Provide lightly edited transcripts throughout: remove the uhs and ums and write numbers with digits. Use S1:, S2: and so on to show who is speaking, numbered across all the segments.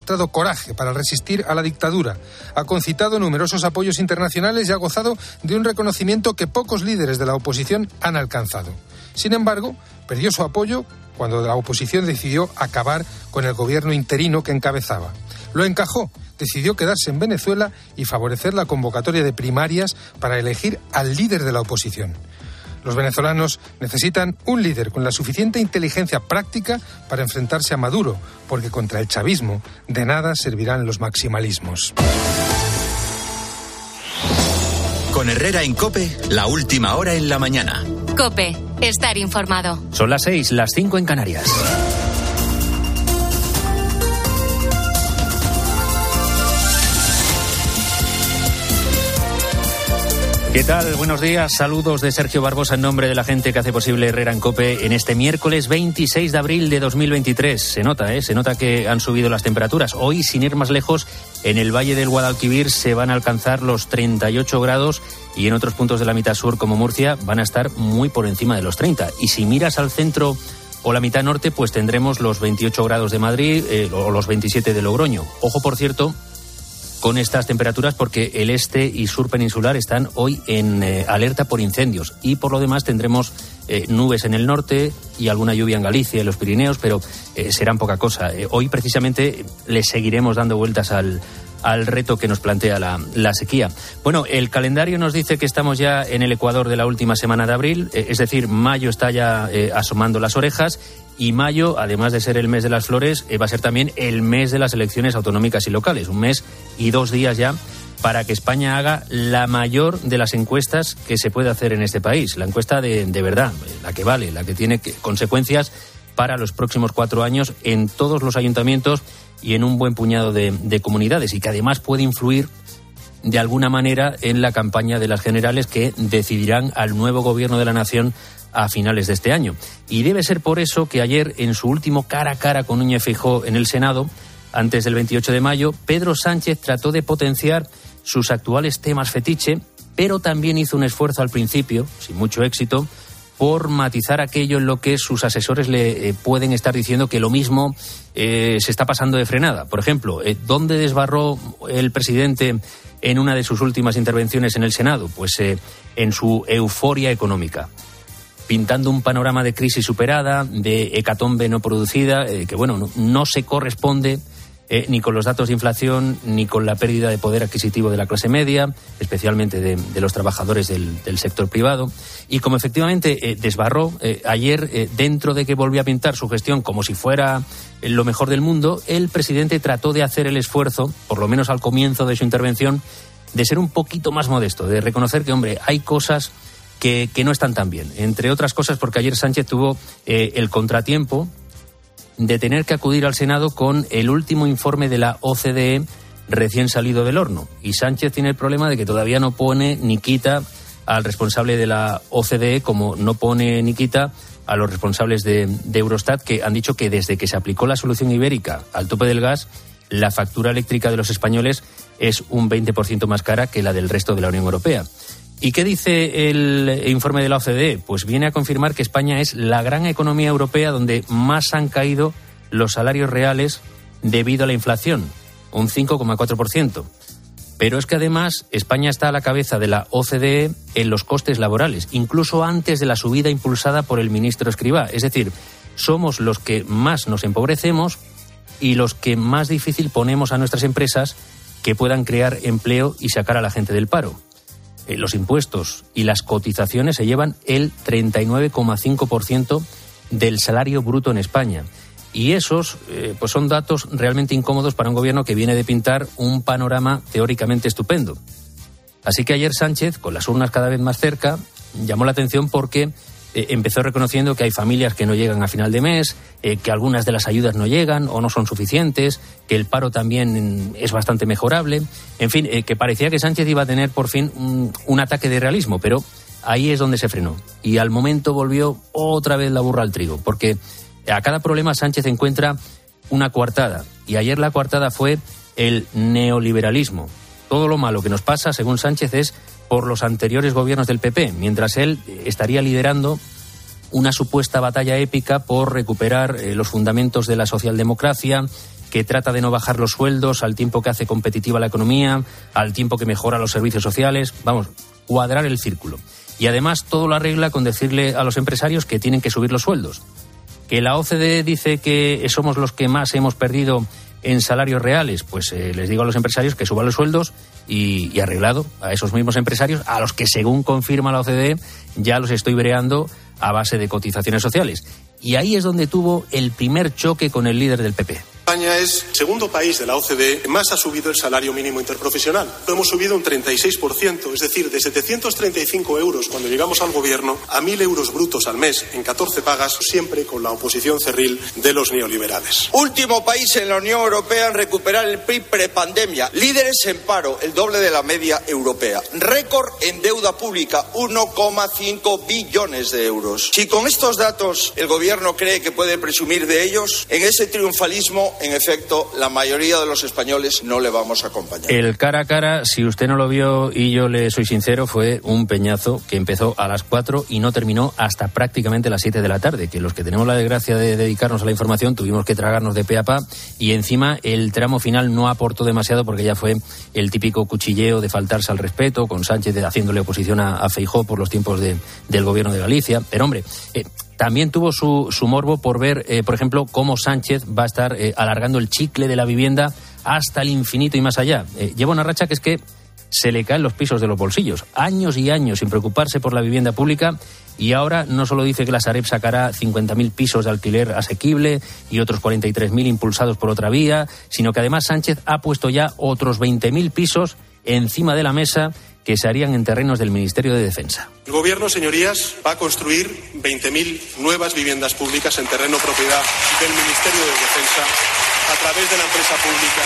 S1: mostrado coraje para resistir a la dictadura, ha concitado numerosos apoyos internacionales y ha gozado de un reconocimiento que pocos líderes de la oposición han alcanzado. Sin embargo, perdió su apoyo cuando la oposición decidió acabar con el gobierno interino que encabezaba. Lo encajó, decidió quedarse en Venezuela y favorecer la convocatoria de primarias para elegir al líder de la oposición. Los venezolanos necesitan un líder con la suficiente inteligencia práctica para enfrentarse a Maduro, porque contra el chavismo de nada servirán los maximalismos.
S2: Con Herrera en COPE, la última hora en la mañana.
S3: COPE, estar informado.
S4: Son las 6, las 5 en Canarias. ¿Qué tal? Buenos días. Saludos de Sergio Barbosa en nombre de la gente que hace posible Herrera en COPE en este miércoles 26 de abril de 2023. Se nota que han subido las temperaturas. Hoy, sin ir más lejos, en el Valle del Guadalquivir se van a alcanzar los 38 grados y en otros puntos de la mitad sur, como Murcia, van a estar muy por encima de los 30. Y si miras al centro o la mitad norte, pues tendremos los 28 grados de Madrid o los 27 de Logroño. Ojo, por cierto, con estas temperaturas porque el este y sur peninsular están hoy en alerta por incendios y por lo demás tendremos nubes en el norte y alguna lluvia en Galicia y los Pirineos, pero serán poca cosa. Hoy precisamente le seguiremos dando vueltas al reto que nos plantea la sequía. Bueno, el calendario nos dice que estamos ya en el ecuador de la última semana de abril, es decir, mayo está ya asomando las orejas. Y mayo, además de ser el mes de las flores, va a ser también el mes de las elecciones autonómicas y locales. 1 mes y 2 días ya para que España haga la mayor de las encuestas que se puede hacer en este país. La encuesta de verdad, la que vale, la que tiene consecuencias para los próximos 4 años en todos los ayuntamientos y en un buen puñado de comunidades. Y que además puede influir de alguna manera en la campaña de las generales que decidirán al nuevo gobierno de la nación a finales de este año. Y debe ser por eso que ayer, en su último cara a cara con Núñez Feijóo en el Senado, antes del 28 de mayo, Pedro Sánchez trató de potenciar sus actuales temas fetiche, pero también hizo un esfuerzo al principio, sin mucho éxito, por matizar aquello en lo que sus asesores le pueden estar diciendo que lo mismo se está pasando de frenada. Por ejemplo, ¿dónde desbarró el presidente en una de sus últimas intervenciones en el Senado? Pues en su euforia económica, pintando un panorama de crisis superada, de hecatombe no producida, que bueno, no se corresponde ni con los datos de inflación, ni con la pérdida de poder adquisitivo de la clase media, especialmente de los trabajadores del sector privado. Y como efectivamente desbarró ayer, dentro de que volvió a pintar su gestión como si fuera lo mejor del mundo, el presidente trató de hacer el esfuerzo, por lo menos al comienzo de su intervención, de ser un poquito más modesto, de reconocer que, hombre, hay cosas que no están tan bien. Entre otras cosas porque ayer Sánchez tuvo el contratiempo de tener que acudir al Senado con el último informe de la OCDE recién salido del horno. Y Sánchez tiene el problema de que todavía no pone ni quita al responsable de la OCDE, como no pone ni quita a los responsables de Eurostat, que han dicho que desde que se aplicó la solución ibérica al tope del gas, la factura eléctrica de los españoles es un 20% más cara que la del resto de la Unión Europea. ¿Y qué dice el informe de la OCDE? Pues viene a confirmar que España es la gran economía europea donde más han caído los salarios reales debido a la inflación, un 5,4%. Pero es que además España está a la cabeza de la OCDE en los costes laborales, incluso antes de la subida impulsada por el ministro Escrivá. Es decir, somos los que más nos empobrecemos y los que más difícil ponemos a nuestras empresas que puedan crear empleo y sacar a la gente del paro. Los impuestos y las cotizaciones se llevan el 39,5% del salario bruto en España. Y esos pues son datos realmente incómodos para un gobierno que viene de pintar un panorama teóricamente estupendo. Así que ayer Sánchez, con las urnas cada vez más cerca, llamó la atención porque empezó reconociendo que hay familias que no llegan a final de mes, que algunas de las ayudas no llegan o no son suficientes, que el paro también es bastante mejorable. En fin, que parecía que Sánchez iba a tener por fin un ataque de realismo, pero ahí es donde se frenó. Y al momento volvió otra vez la burra al trigo, porque a cada problema Sánchez encuentra una coartada. Y ayer la coartada fue el neoliberalismo. Todo lo malo que nos pasa, según Sánchez, es por los anteriores gobiernos del PP, mientras él estaría liderando una supuesta batalla épica por recuperar los fundamentos de la socialdemocracia, que trata de no bajar los sueldos al tiempo que hace competitiva la economía, al tiempo que mejora los servicios sociales. Vamos, cuadrar el círculo. Y además todo lo arregla con decirle a los empresarios que tienen que subir los sueldos. Que la OCDE dice que somos los que más hemos perdido en salarios reales, pues les digo a los empresarios que suban los sueldos y arreglado a esos mismos empresarios, a los que según confirma la OCDE ya los estoy breando a base de cotizaciones sociales. Y ahí es donde tuvo el primer choque con el líder del PP.
S5: España es el segundo país de la OCDE que más ha subido el salario mínimo interprofesional. Lo hemos subido un 36%, es decir, de 735 euros cuando llegamos al gobierno a 1.000 euros brutos al mes en 14 pagas, siempre con la oposición cerril de los neoliberales.
S6: Último país en la Unión Europea en recuperar el PIB prepandemia. Líderes en paro, el doble de la media europea. Récord en deuda pública, 1,5 billones de euros. Si con estos datos el gobierno cree que puede presumir de ellos, en ese triunfalismo, en efecto, la mayoría de los españoles no le vamos a acompañar. El
S4: cara a cara, si usted no lo vio y yo le soy sincero, fue un peñazo que empezó a las 4 y no terminó hasta prácticamente las 7 de la tarde, que los que tenemos la desgracia de dedicarnos a la información tuvimos que tragarnos de pe a pa, y encima el tramo final no aportó demasiado porque ya fue el típico cuchilleo de faltarse al respeto, con Sánchez haciéndole oposición a Feijóo por los tiempos del gobierno de Galicia. Pero hombre, también tuvo su morbo por ver, por ejemplo, cómo Sánchez va a estar alargando el chicle de la vivienda hasta el infinito y más allá. Lleva una racha que es que se le caen los pisos de los bolsillos. Años y años sin preocuparse por la vivienda pública, y ahora no solo dice que la Sareb sacará 50.000 pisos de alquiler asequible y otros 43.000 impulsados por otra vía, sino que además Sánchez ha puesto ya otros 20.000 pisos encima de la mesa que se harían en terrenos del Ministerio de Defensa.
S5: El Gobierno, señorías, va a construir 20.000 nuevas viviendas públicas en terreno propiedad del Ministerio de Defensa a través de la empresa pública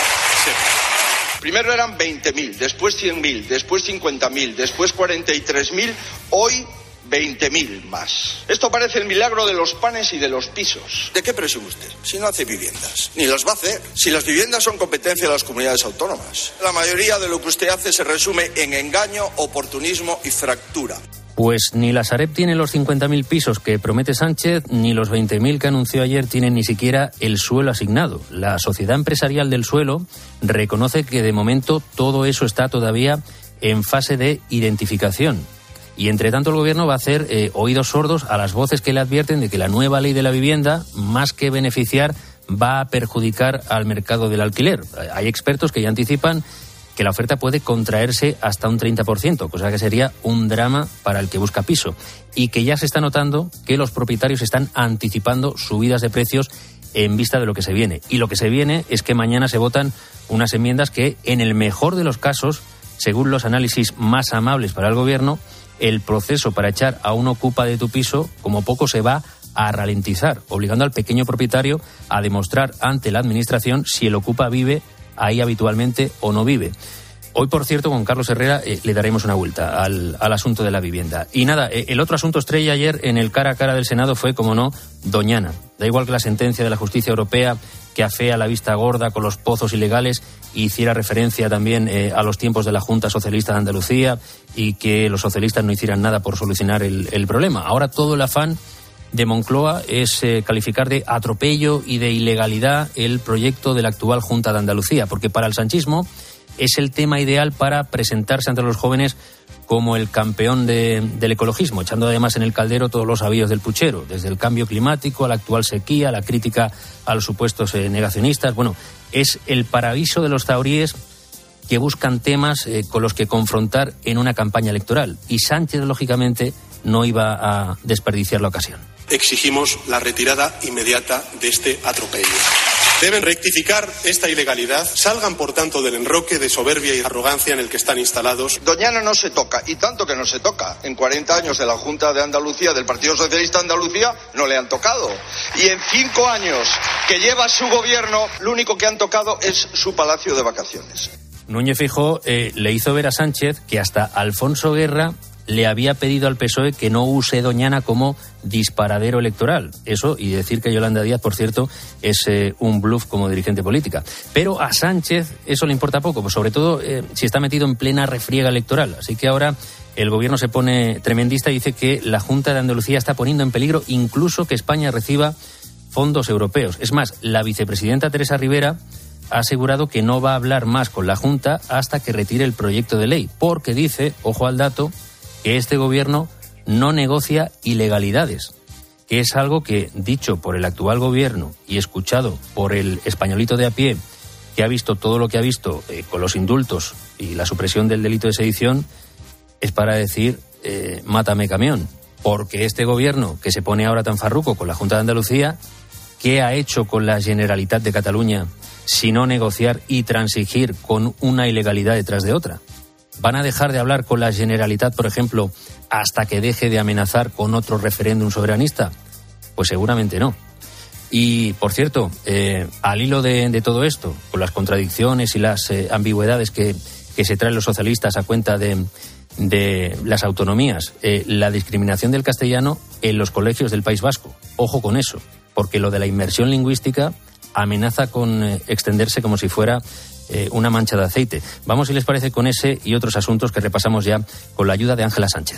S5: SEPA.
S6: Primero eran 20.000, después 100.000, después 50.000, después 43.000, hoy 20.000 más. Esto parece el milagro de los panes y de los pisos. ¿De qué presume usted? Si no hace viviendas. Ni las va a hacer. Si las viviendas son competencia de las comunidades autónomas. La mayoría de lo que usted hace se resume en engaño, oportunismo y fractura.
S4: Pues ni la Sareb tiene los 50.000 pisos que promete Sánchez, ni los 20.000 que anunció ayer tienen ni siquiera el suelo asignado. La Sociedad Empresarial del Suelo reconoce que de momento todo eso está todavía en fase de identificación. Y entre tanto el gobierno va a hacer oídos sordos a las voces que le advierten de que la nueva ley de la vivienda, más que beneficiar, va a perjudicar al mercado del alquiler. Hay expertos que ya anticipan que la oferta puede contraerse hasta un 30%, cosa que sería un drama para el que busca piso. Y que ya se está notando que los propietarios están anticipando subidas de precios en vista de lo que se viene. Y lo que se viene es que mañana se votan unas enmiendas que, en el mejor de los casos, según los análisis más amables para el gobierno, el proceso para echar a un ocupa de tu piso, como poco, se va a ralentizar, obligando al pequeño propietario a demostrar ante la administración si el ocupa vive ahí habitualmente o no vive. Hoy, por cierto, con Carlos Herrera le daremos una vuelta al asunto de la vivienda. Y nada, el otro asunto estrella ayer en el cara a cara del Senado fue, como no, Doñana. Da igual que la sentencia de la justicia europea, que afea la vista gorda con los pozos ilegales, hiciera referencia también a los tiempos de la Junta Socialista de Andalucía y que los socialistas no hicieran nada por solucionar el problema. Ahora todo el afán de Moncloa es calificar de atropello y de ilegalidad el proyecto de la actual Junta de Andalucía, porque para el sanchismo es el tema ideal para presentarse ante los jóvenes como el campeón del ecologismo, echando además en el caldero todos los avíos del puchero, desde el cambio climático a la actual sequía, la crítica a los supuestos negacionistas. Bueno, es el paraíso de los tahoríes que buscan temas con los que confrontar en una campaña electoral. Y Sánchez, lógicamente, no iba a desperdiciar la ocasión.
S5: Exigimos la retirada inmediata de este atropello. Deben rectificar esta ilegalidad, salgan por tanto del enroque de soberbia y arrogancia en el que están instalados.
S6: Doñana no se toca, y tanto que no se toca. En 40 años de la Junta de Andalucía, del Partido Socialista de Andalucía, no le han tocado. Y en 5 años que lleva su gobierno, lo único que han tocado es su palacio de vacaciones.
S4: Núñez Feijóo le hizo ver a Sánchez que hasta Alfonso Guerra le había pedido al PSOE que no use Doñana como disparadero electoral. Eso, y decir que Yolanda Díaz, por cierto, es un bluff como dirigente política. Pero a Sánchez eso le importa poco, pues sobre todo si está metido en plena refriega electoral. Así que ahora el gobierno se pone tremendista y dice que la Junta de Andalucía está poniendo en peligro incluso que España reciba fondos europeos. Es más, la vicepresidenta Teresa Rivera ha asegurado que no va a hablar más con la Junta hasta que retire el proyecto de ley, porque dice, ojo al dato, que este gobierno no negocia ilegalidades, que es algo que, dicho por el actual gobierno y escuchado por el españolito de a pie, que ha visto todo lo que ha visto con los indultos y la supresión del delito de sedición, es para decir, mátame camión, porque este gobierno que se pone ahora tan farruco con la Junta de Andalucía, ¿qué ha hecho con la Generalitat de Cataluña sino negociar y transigir con una ilegalidad detrás de otra? ¿Van a dejar de hablar con la Generalitat, por ejemplo, hasta que deje de amenazar con otro referéndum soberanista? Pues seguramente no. Y, por cierto, al hilo de todo esto, con las contradicciones y las ambigüedades que se traen los socialistas a cuenta de las autonomías, la discriminación del castellano en los colegios del País Vasco. Ojo con eso, porque lo de la inmersión lingüística amenaza con extenderse como si fuera una mancha de aceite. Vamos, si les parece, con ese y otros asuntos que repasamos ya con la ayuda de Ángela Sánchez.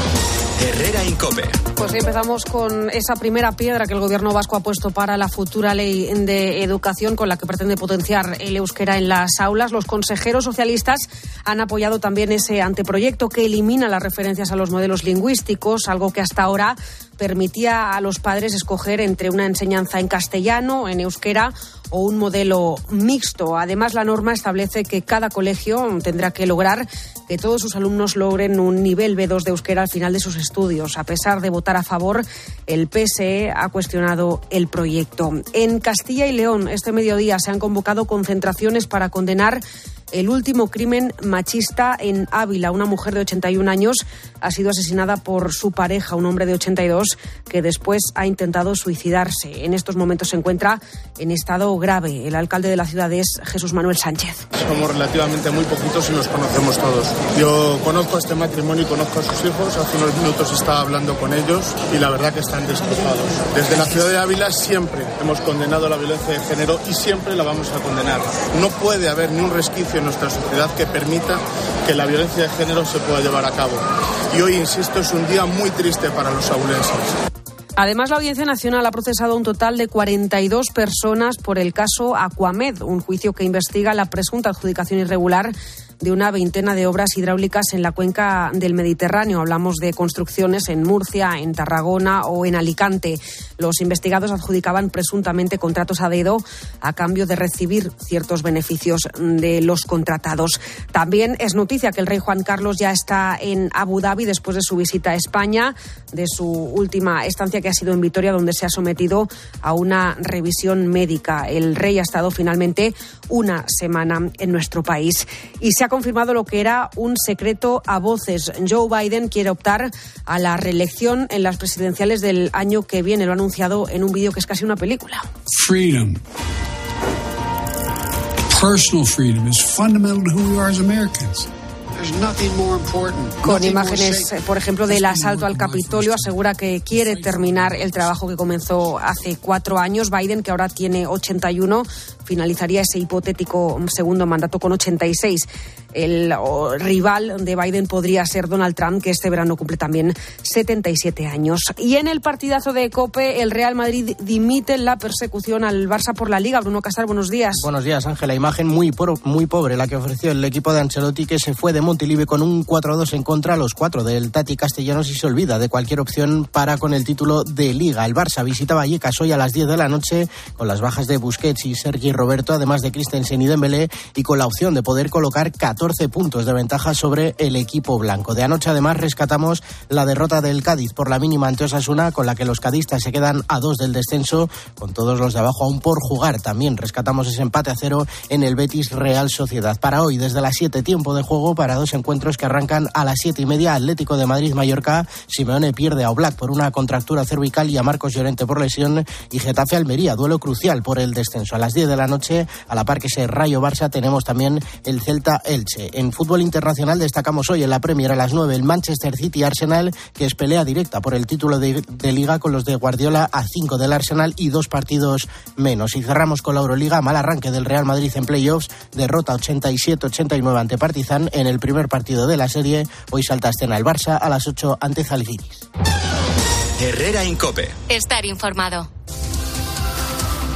S2: Herrera Incope.
S7: Pues empezamos con esa primera piedra que el gobierno vasco ha puesto para la futura ley de educación con la que pretende potenciar el euskera en las aulas. Los consejeros socialistas han apoyado también ese anteproyecto que elimina las referencias a los modelos lingüísticos, algo que hasta ahora permitía a los padres escoger entre una enseñanza en castellano, en euskera o un modelo mixto. Además, la norma establece que cada colegio tendrá que lograr que todos sus alumnos logren un nivel B2 de euskera al final de sus estudios. A pesar de votar a favor, el PSE ha cuestionado el proyecto. En Castilla y León, este mediodía se han convocado concentraciones para condenar el último crimen machista en Ávila. Una mujer de 81 años ha sido asesinada por su pareja, un hombre de 82, que después ha intentado suicidarse. En estos momentos se encuentra en estado grave. El alcalde de la ciudad es Jesús Manuel Sánchez.
S8: Somos relativamente muy poquitos y nos conocemos todos. Yo conozco a este matrimonio y conozco a sus hijos. Hace unos minutos estaba hablando con ellos y la verdad que están destrozados. Desde la ciudad de Ávila siempre hemos condenado la violencia de género y siempre la vamos a condenar. No puede haber ni un resquicio en nuestra sociedad que permita que la violencia de género se pueda llevar a cabo. Y hoy, insisto, es un día muy triste para los abulenses.
S7: Además, la Audiencia Nacional ha procesado un total de 42 personas por el caso Aquamed, un juicio que investiga la presunta adjudicación irregular de una veintena de obras hidráulicas en la cuenca del Mediterráneo. Hablamos de construcciones en Murcia, en Tarragona o en Alicante. Los investigados adjudicaban presuntamente contratos a dedo a cambio de recibir ciertos beneficios de los contratados. También es noticia que el rey Juan Carlos ya está en Abu Dhabi después de su visita a España, de su última estancia que ha sido en Vitoria, donde se ha sometido a una revisión médica. El rey ha estado finalmente una semana en nuestro país y se ha confirmado lo que era un secreto a voces. Joe Biden quiere optar a la reelección en las presidenciales del año que viene. Lo ha anunciado en un vídeo que es casi una película.
S9: Freedom. Personal freedom is fundamental to who we are as Americans.
S7: Con imágenes, por ejemplo, del asalto al Capitolio, asegura que quiere terminar el trabajo que comenzó hace 4 años. Biden, que ahora tiene 81, finalizaría ese hipotético segundo mandato con 86. El rival de Biden podría ser Donald Trump, que este verano cumple también 77 años. Y en el partidazo de COPE, el Real Madrid dimite la persecución al Barça por la Liga. Bruno Casar, buenos días.
S10: Buenos días, Ángela. Imagen muy pobre la que ofreció el equipo de Ancelotti, que se fue de Montilivi con un 4-2 en contra a los 4 del Tati Castellanos y se olvida de cualquier opción para con el título de Liga. El Barça visita Vallecas hoy a las 10 de la noche con las bajas de Busquets y Sergi Roberto, además de Christensen y Dembélé, y con la opción de poder colocar 14 puntos de ventaja sobre el equipo blanco. De anoche, además, rescatamos la derrota del Cádiz por la mínima ante Osasuna, con la que los cadistas se quedan a 2 del descenso, con todos los de abajo aún por jugar. También rescatamos ese empate a 0 en el Betis Real Sociedad. Para hoy, desde las 7, tiempo de juego para 2 encuentros que arrancan a las 7:30. Atlético de Madrid-Mallorca. Simeone pierde a Oblak por una contractura cervical y a Marcos Llorente por lesión. Y Getafe-Almería, duelo crucial por el descenso. A las 10 de la noche, a la par que ese Rayo-Barça, tenemos también el Celta-Elche. En fútbol internacional destacamos hoy en la Premier a las 9 el Manchester City-Arsenal, que es pelea directa por el título de Liga con los de Guardiola a 5 del Arsenal y 2 partidos menos. Y cerramos con la Euroliga. Mal arranque del Real Madrid en playoffs. Derrota 87-89 ante Partizan en el primer partido de la serie. Hoy salta a escena el Barça a las 8 ante Zalgiris.
S2: Herrera Incope.
S3: Estar informado.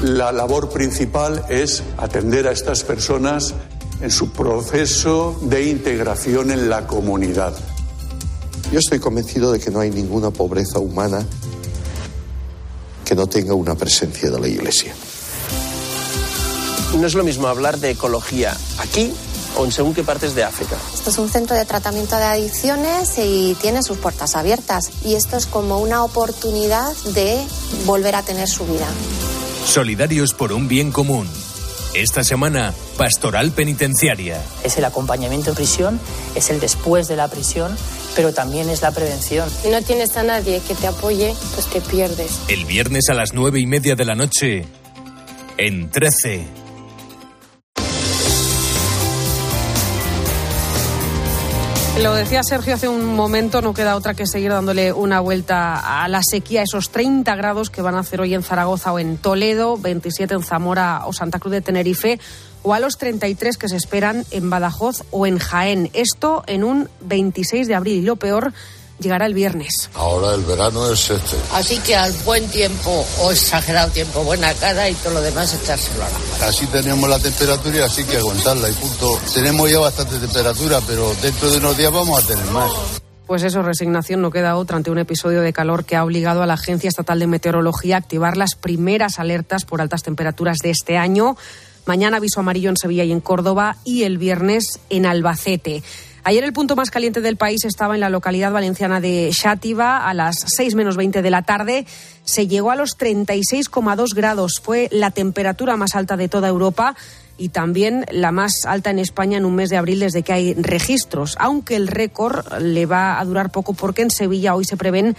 S11: La labor principal es atender a estas personas en su proceso de integración en la comunidad.
S12: Yo estoy convencido de que no hay ninguna pobreza humana que no tenga una presencia de la Iglesia.
S13: No es lo mismo hablar de ecología aquí o en según qué partes de África.
S14: Esto es un centro de tratamiento de adicciones y tiene sus puertas abiertas. Y esto es como una oportunidad de volver a tener su vida.
S15: Solidarios por un bien común. Esta semana, Pastoral Penitenciaria.
S16: Es el acompañamiento en prisión, es el después de la prisión, pero también es la prevención.
S17: Si no tienes a nadie que te apoye, pues te pierdes.
S15: El viernes a las 9:30 de la noche, en 13.
S7: Lo decía Sergio hace un momento, no queda otra que seguir dándole una vuelta a la sequía, esos 30 grados que van a hacer hoy en Zaragoza o en Toledo, 27 en Zamora o Santa Cruz de Tenerife, o a los 33 que se esperan en Badajoz o en Jaén. Esto en un 26 de abril y lo peor llegará el viernes.
S18: Ahora el verano es este.
S19: Así que al buen tiempo o exagerado tiempo, buena cara y todo lo demás echárselo a la mano.
S18: Así tenemos la temperatura y así que aguantarla y punto. Tenemos ya bastante temperatura, pero dentro de unos días vamos a tener más.
S7: Pues eso, resignación, no queda otra ante un episodio de calor que ha obligado a la Agencia Estatal de Meteorología a activar las primeras alertas por altas temperaturas de este año. Mañana aviso amarillo en Sevilla y en Córdoba y el viernes en Albacete. Ayer el punto más caliente del país estaba en la localidad valenciana de Xàtiva. A las 6 menos 20 de la tarde se llegó a los 36,2 grados. Fue la temperatura más alta de toda Europa y también la más alta en España en un mes de abril desde que hay registros. Aunque el récord le va a durar poco porque en Sevilla hoy se prevén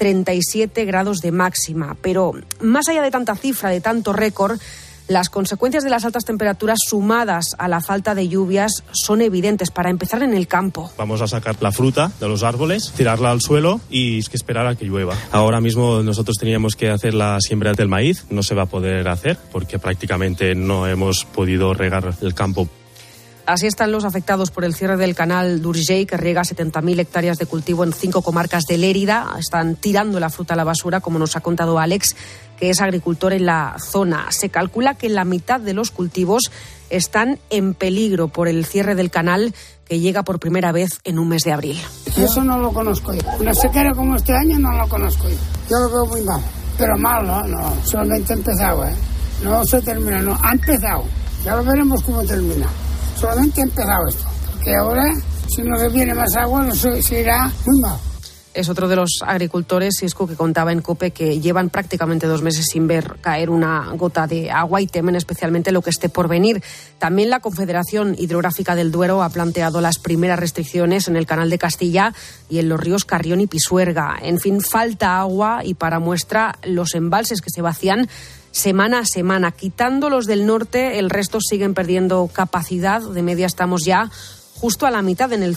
S7: 37 grados de máxima. Pero más allá de tanta cifra, de tanto récord, las consecuencias de las altas temperaturas sumadas a la falta de lluvias son evidentes. Para empezar, en el campo.
S20: Vamos a sacar la fruta de los árboles, tirarla al suelo y es que esperar a que llueva. Ahora mismo nosotros teníamos que hacer la siembra del maíz. No se va a poder hacer porque prácticamente no hemos podido regar el campo.
S7: Así están los afectados por el cierre del canal d'Urgell, que riega 70.000 hectáreas de cultivo en 5 comarcas de Lérida. Están tirando la fruta a la basura, como nos ha contado Alex, que es agricultor en la zona. Se calcula que la mitad de los cultivos están en peligro por el cierre del canal, que llega por primera vez en un mes de abril.
S21: Eso no lo conozco yo. Una sequera como este año no lo conozco yo. Yo lo veo muy mal. Pero mal, no. Solamente ha empezado, No se termina, no. Ha empezado. Ya lo veremos cómo termina. Solamente ha empezado esto, porque ahora, si no se viene más agua, se irá muy mal.
S7: Es otro de los agricultores, Isco, que contaba en COPE que llevan prácticamente 2 meses sin ver caer una gota de agua y temen especialmente lo que esté por venir. También la Confederación Hidrográfica del Duero ha planteado las primeras restricciones en el Canal de Castilla y en los ríos Carrión y Pisuerga. En fin, falta agua y para muestra los embalses que se vacían semana a semana. Quitando los del norte, el resto siguen perdiendo capacidad. De media estamos ya justo a la mitad, en el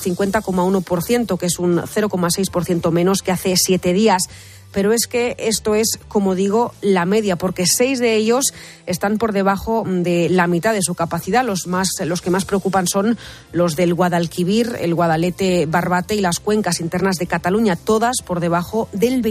S7: 50,1%, que es un 0,6% menos que hace 7 días. Pero es que esto es, como digo, la media, porque 6 de ellos están por debajo de la mitad de su capacidad. Los que más preocupan son los del Guadalquivir, el Guadalete, Barbate y las cuencas internas de Cataluña, todas por debajo del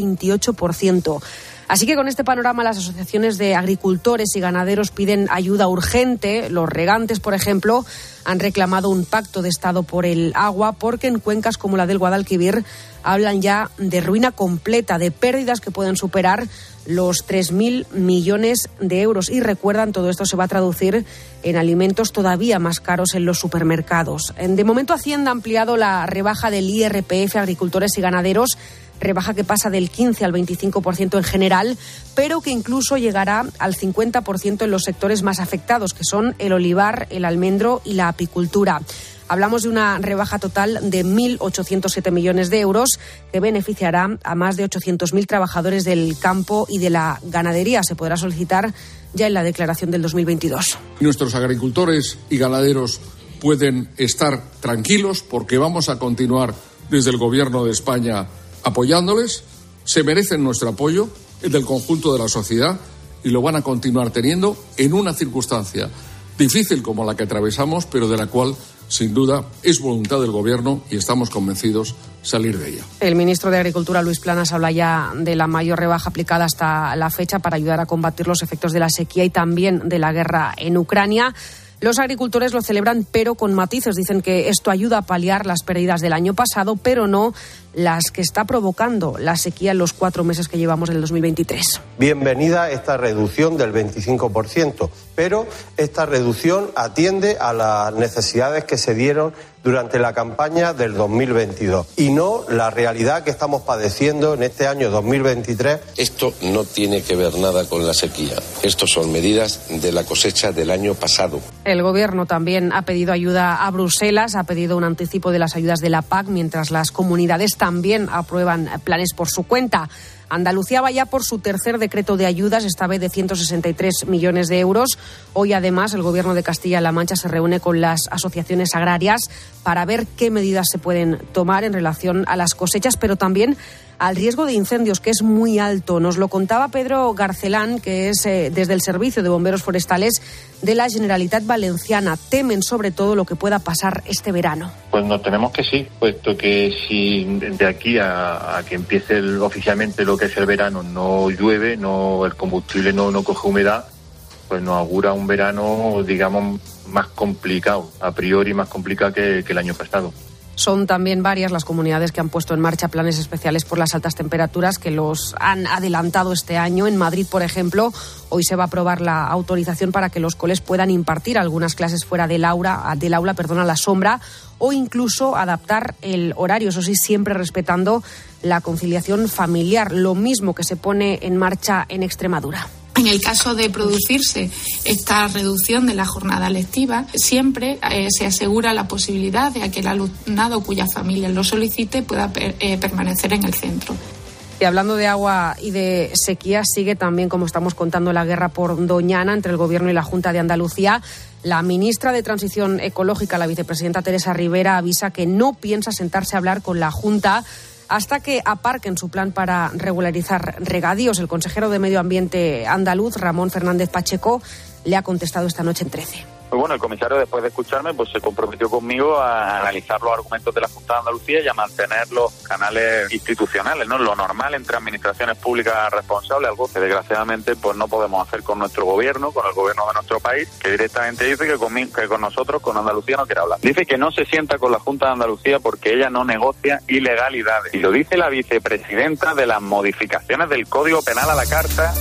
S7: 28%. Así que con este panorama las asociaciones de agricultores y ganaderos piden ayuda urgente. Los regantes, por ejemplo, han reclamado un pacto de Estado por el agua porque en cuencas como la del Guadalquivir hablan ya de ruina completa, de pérdidas que pueden superar los 3.000 millones de euros. Y recuerdan, todo esto se va a traducir en alimentos todavía más caros en los supermercados. De momento, Hacienda ha ampliado la rebaja del IRPF a agricultores y ganaderos, rebaja que pasa del 15 al 25% en general, pero que incluso llegará al 50% en los sectores más afectados, que son el olivar, el almendro y la apicultura. Hablamos de una rebaja total de 1.807 millones de euros que beneficiará a más de 800.000 trabajadores del campo y de la ganadería. Se podrá solicitar ya en la declaración del 2022.
S22: Nuestros agricultores y ganaderos pueden estar tranquilos porque vamos a continuar desde el Gobierno de España apoyándoles. Se merecen nuestro apoyo, el del conjunto de la sociedad, y lo van a continuar teniendo en una circunstancia difícil como la que atravesamos, pero de la cual sin duda, es voluntad del Gobierno y estamos convencidos salir de ella.
S7: El ministro de Agricultura, Luis Planas, habla ya de la mayor rebaja aplicada hasta la fecha para ayudar a combatir los efectos de la sequía y también de la guerra en Ucrania. Los agricultores lo celebran, pero con matices. Dicen que esto ayuda a paliar las pérdidas del año pasado, pero no las que está provocando la sequía en los 4 meses que llevamos del 2023.
S1: Bienvenida esta reducción del 25%, pero esta reducción atiende a las necesidades que se dieron durante la campaña del 2022 y no la realidad que estamos padeciendo en este año 2023.
S5: Esto no tiene que ver nada con la sequía. Estos son medidas de la cosecha del año pasado.
S7: El Gobierno también ha pedido ayuda a Bruselas, ha pedido un anticipo de las ayudas de la PAC, mientras las comunidades también aprueban planes por su cuenta. Andalucía va ya por su tercer decreto de ayudas, esta vez de 163 millones de euros. Hoy, además, el Gobierno de Castilla-La Mancha se reúne con las asociaciones agrarias para ver qué medidas se pueden tomar en relación a las cosechas, pero también al riesgo de incendios, que es muy alto. Nos lo contaba Pedro Garcelán, que es desde el Servicio de Bomberos Forestales de la Generalitat Valenciana. Temen sobre todo lo que pueda pasar este verano.
S23: Pues nos tememos que sí, puesto que si de aquí a que empiece oficialmente lo que es el verano no llueve, el combustible no coge humedad, pues nos augura un verano, digamos, más complicado, a priori más complicado que el año pasado.
S7: Son también varias las comunidades que han puesto en marcha planes especiales por las altas temperaturas, que los han adelantado este año. En Madrid, por ejemplo, hoy se va a aprobar la autorización para que los coles puedan impartir algunas clases fuera del aula, a la sombra, o incluso adaptar el horario, eso sí, siempre respetando la conciliación familiar, lo mismo que se pone en marcha en Extremadura.
S24: En el caso de producirse esta reducción de la jornada lectiva, siempre se asegura la posibilidad de que el alumnado cuya familia lo solicite pueda permanecer en el centro.
S7: Y hablando de agua y de sequía, sigue también, como estamos contando, la guerra por Doñana entre el Gobierno y la Junta de Andalucía. La ministra de Transición Ecológica, la vicepresidenta Teresa Rivera, avisa que no piensa sentarse a hablar con la Junta hasta que aparquen su plan para regularizar regadíos. El consejero de Medio Ambiente andaluz, Ramón Fernández Pacheco, le ha contestado esta noche en 13.
S25: Pues bueno, el comisario, después de escucharme, pues se comprometió conmigo a analizar los argumentos de la Junta de Andalucía y a mantener los canales institucionales, ¿no? Lo normal entre administraciones públicas responsables, algo que desgraciadamente pues no podemos hacer con nuestro gobierno, con el gobierno de nuestro país, que directamente dice que con nosotros, con Andalucía, no quiere hablar. Dice que no se sienta con la Junta de Andalucía porque ella no negocia ilegalidades. Y lo dice la vicepresidenta de las modificaciones del Código Penal a la Carta.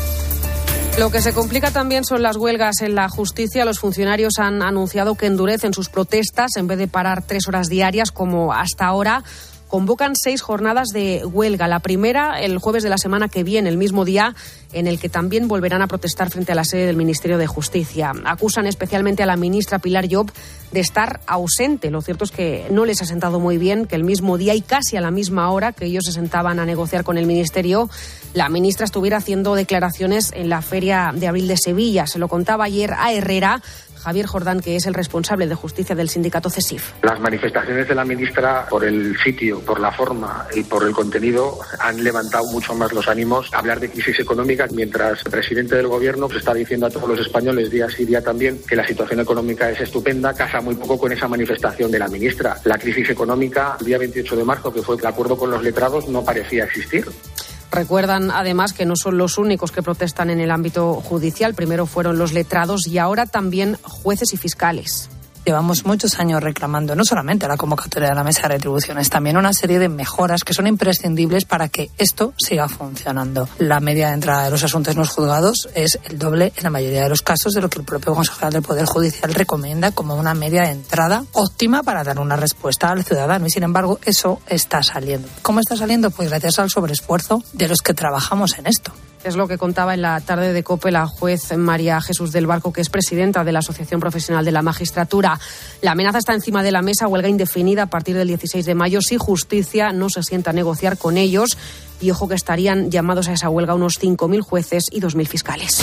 S7: Lo que se complica también son las huelgas en la justicia. Los funcionarios han anunciado que endurecen sus protestas. En vez de parar 3 horas diarias como hasta ahora, convocan 6 jornadas de huelga. La primera el jueves de la semana que viene, el mismo día en el que también volverán a protestar frente a la sede del Ministerio de Justicia. Acusan especialmente a la ministra Pilar Llop de estar ausente. Lo cierto es que no les ha sentado muy bien que el mismo día y casi a la misma hora que ellos se sentaban a negociar con el Ministerio, la ministra estuviera haciendo declaraciones en la Feria de Abril de Sevilla. Se lo contaba ayer a Herrera Javier Jordán, que es el responsable de justicia del sindicato CESIF.
S26: Las manifestaciones de la ministra, por el sitio, por la forma y por el contenido, han levantado mucho más los ánimos. Hablar de crisis económica, mientras el presidente del gobierno se está diciendo a todos los españoles día sí día también que la situación económica es estupenda, casa muy poco con esa manifestación de la ministra. La crisis económica, el día 28 de marzo, que fue el acuerdo con los letrados, no parecía existir.
S7: Recuerdan, además, que no son los únicos que protestan en el ámbito judicial. Primero fueron los letrados y ahora también jueces y fiscales.
S16: Llevamos muchos años reclamando no solamente la convocatoria de la mesa de retribuciones, también una serie de mejoras que son imprescindibles para que esto siga funcionando. La media de entrada de los asuntos en los juzgados es el doble en la mayoría de los casos de lo que el propio Consejo General del Poder Judicial recomienda como una media de entrada óptima para dar una respuesta al ciudadano. Y sin embargo, eso está saliendo. ¿Cómo está saliendo? Pues gracias al sobreesfuerzo de los que trabajamos en esto.
S7: Es lo que contaba en la tarde de COPE la juez María Jesús del Barco, que es presidenta de la Asociación Profesional de la Magistratura. La amenaza está encima de la mesa, huelga indefinida a partir del 16 de mayo si Justicia no se sienta a negociar con ellos. Y ojo que estarían llamados a esa huelga unos 5.000 jueces y 2.000 fiscales.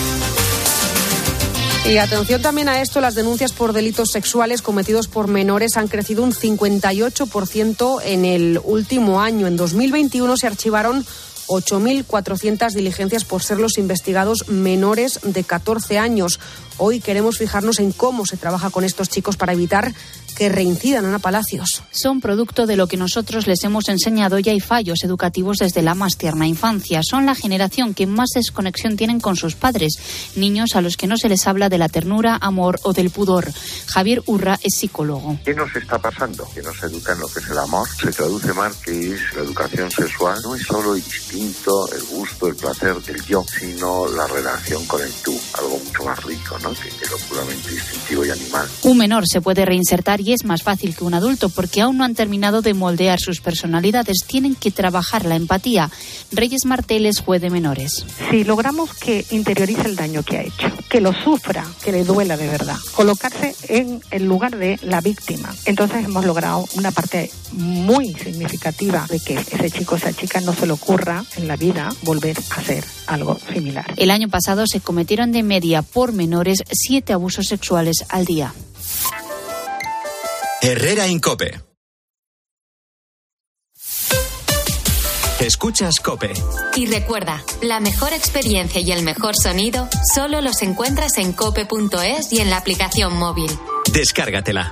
S7: Y atención también a esto, las denuncias por delitos sexuales cometidos por menores han crecido un 58% en el último año. En 2021 se archivaron 8.400 diligencias por ser los investigados menores de 14 años. Hoy queremos fijarnos en cómo se trabaja con estos chicos para evitar que reincidan. Ana Palacios.
S2: Son producto de lo que nosotros les hemos enseñado y hay fallos educativos desde la más tierna infancia. Son la generación que más desconexión tienen con sus padres, niños a los que no se les habla de la ternura, amor o del pudor. Javier Urra es psicólogo.
S4: ¿Qué nos está pasando? Que nos educa en lo que es el amor. Se traduce mal que es la educación sexual. No es solo el instinto, el gusto, el placer del yo, sino la relación con el tú, algo mucho más rico, ¿no? Que lo puramente instintivo y animal.
S2: Un menor se puede reinsertar y es más fácil que un adulto porque aún no han terminado de moldear sus personalidades. Tienen que trabajar la empatía. Reyes Marteles, juez de menores.
S6: Si logramos que interiorice el daño que ha hecho, que lo sufra, que le duela de verdad, colocarse en el lugar de la víctima, entonces hemos logrado una parte muy significativa de que ese chico, esa chica no se le ocurra en la vida volver a hacer algo similar.
S2: El año pasado se cometieron de media por menores 7 abusos sexuales al día.
S8: Herrera Incope. Escuchas COPE.
S3: Y recuerda, la mejor experiencia y el mejor sonido solo los encuentras en cope.es y en la aplicación móvil.
S8: Descárgatela.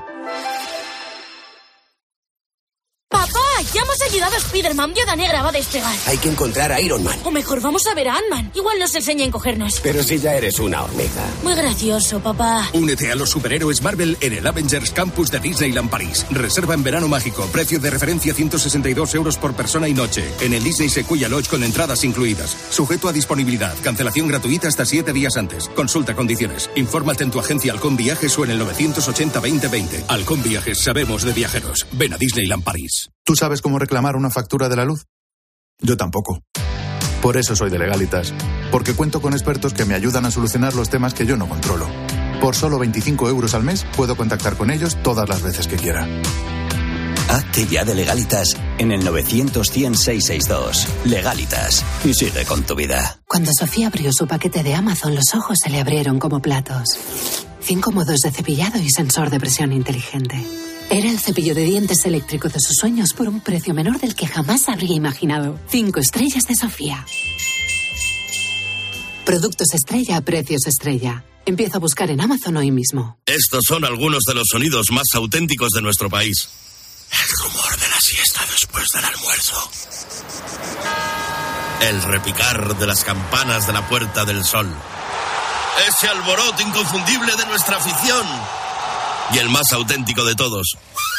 S9: ¡Papá! ¡Ya hemos ayudado a Spider-Man! Viuda Negra va a despegar.
S10: Hay que encontrar a Iron Man.
S9: O mejor, vamos a ver a Ant-Man. Igual nos enseña a encogernos.
S10: Pero si ya eres una hormiga.
S9: Muy gracioso, papá.
S8: Únete a los superhéroes Marvel en el Avengers Campus de Disneyland París. Reserva en verano mágico. Precio de referencia 162 euros por persona y noche. En el Disney Sequoia Lodge con entradas incluidas. Sujeto a disponibilidad. Cancelación gratuita hasta 7 días antes. Consulta condiciones. Infórmate en tu agencia Halcón Viajes o en el 980-2020. Halcón Viajes, sabemos de viajeros. Ven a Disneyland París.
S27: ¿Tú sabes cómo reclamar una factura de la luz? Yo tampoco. Por eso soy de Legalitas. Porque cuento con expertos que me ayudan a solucionar los temas que yo no controlo. Por solo 25 euros al mes puedo contactar con ellos todas las veces que quiera.
S28: Hazte ya de Legalitas en el 900-100-662. Legalitas. Y sigue con tu vida.
S29: Cuando Sofía abrió su paquete de Amazon, los ojos se le abrieron como platos. 5 modos de cepillado y sensor de presión inteligente. Era el cepillo de dientes eléctrico de sus sueños por un precio menor del que jamás habría imaginado. 5 estrellas de Sofía. Productos estrella a precios estrella. Empieza a buscar en Amazon hoy mismo.
S30: Estos son algunos de los sonidos más auténticos de nuestro país. El rumor de la siesta después del almuerzo. El repicar de las campanas de la Puerta del Sol. Ese alboroto inconfundible de nuestra afición. Y el más auténtico de todos.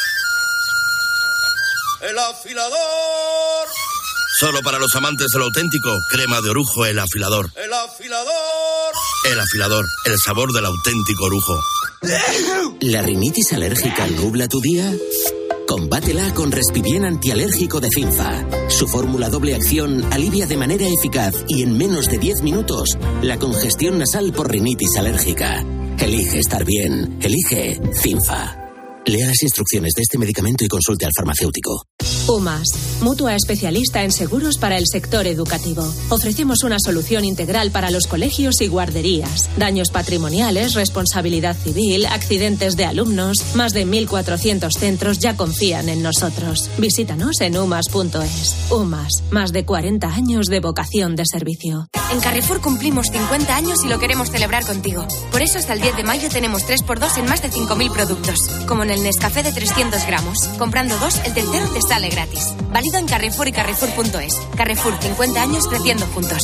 S30: ¡El afilador! Solo para los amantes de lo auténtico, crema de orujo El Afilador. ¡El afilador! El Afilador, el sabor del auténtico orujo.
S28: ¿La rinitis alérgica nubla tu día? Combátela con Respibien antialérgico de Cinfa. Su fórmula doble acción alivia de manera eficaz y en menos de 10 minutos la congestión nasal por rinitis alérgica. Elige estar bien. Elige Cinfa. Lea las instrucciones de este medicamento y consulte al farmacéutico.
S31: UMAS, mutua especialista en seguros para el sector educativo. Ofrecemos una solución integral para los colegios y guarderías. Daños patrimoniales, responsabilidad civil, accidentes de alumnos. Más de 1.400 centros ya confían en nosotros. Visítanos en umas.es. UMAS, más de 40 años de vocación de servicio.
S32: En Carrefour cumplimos 50 años y lo queremos celebrar contigo. Por eso hasta el 10 de mayo tenemos 3x2 en más de 5.000 productos. Como en el Nescafé de 300 gramos. Comprando 2, el tercero te sale gratis. Válido en Carrefour y Carrefour.es. Carrefour, 50 años creciendo juntos.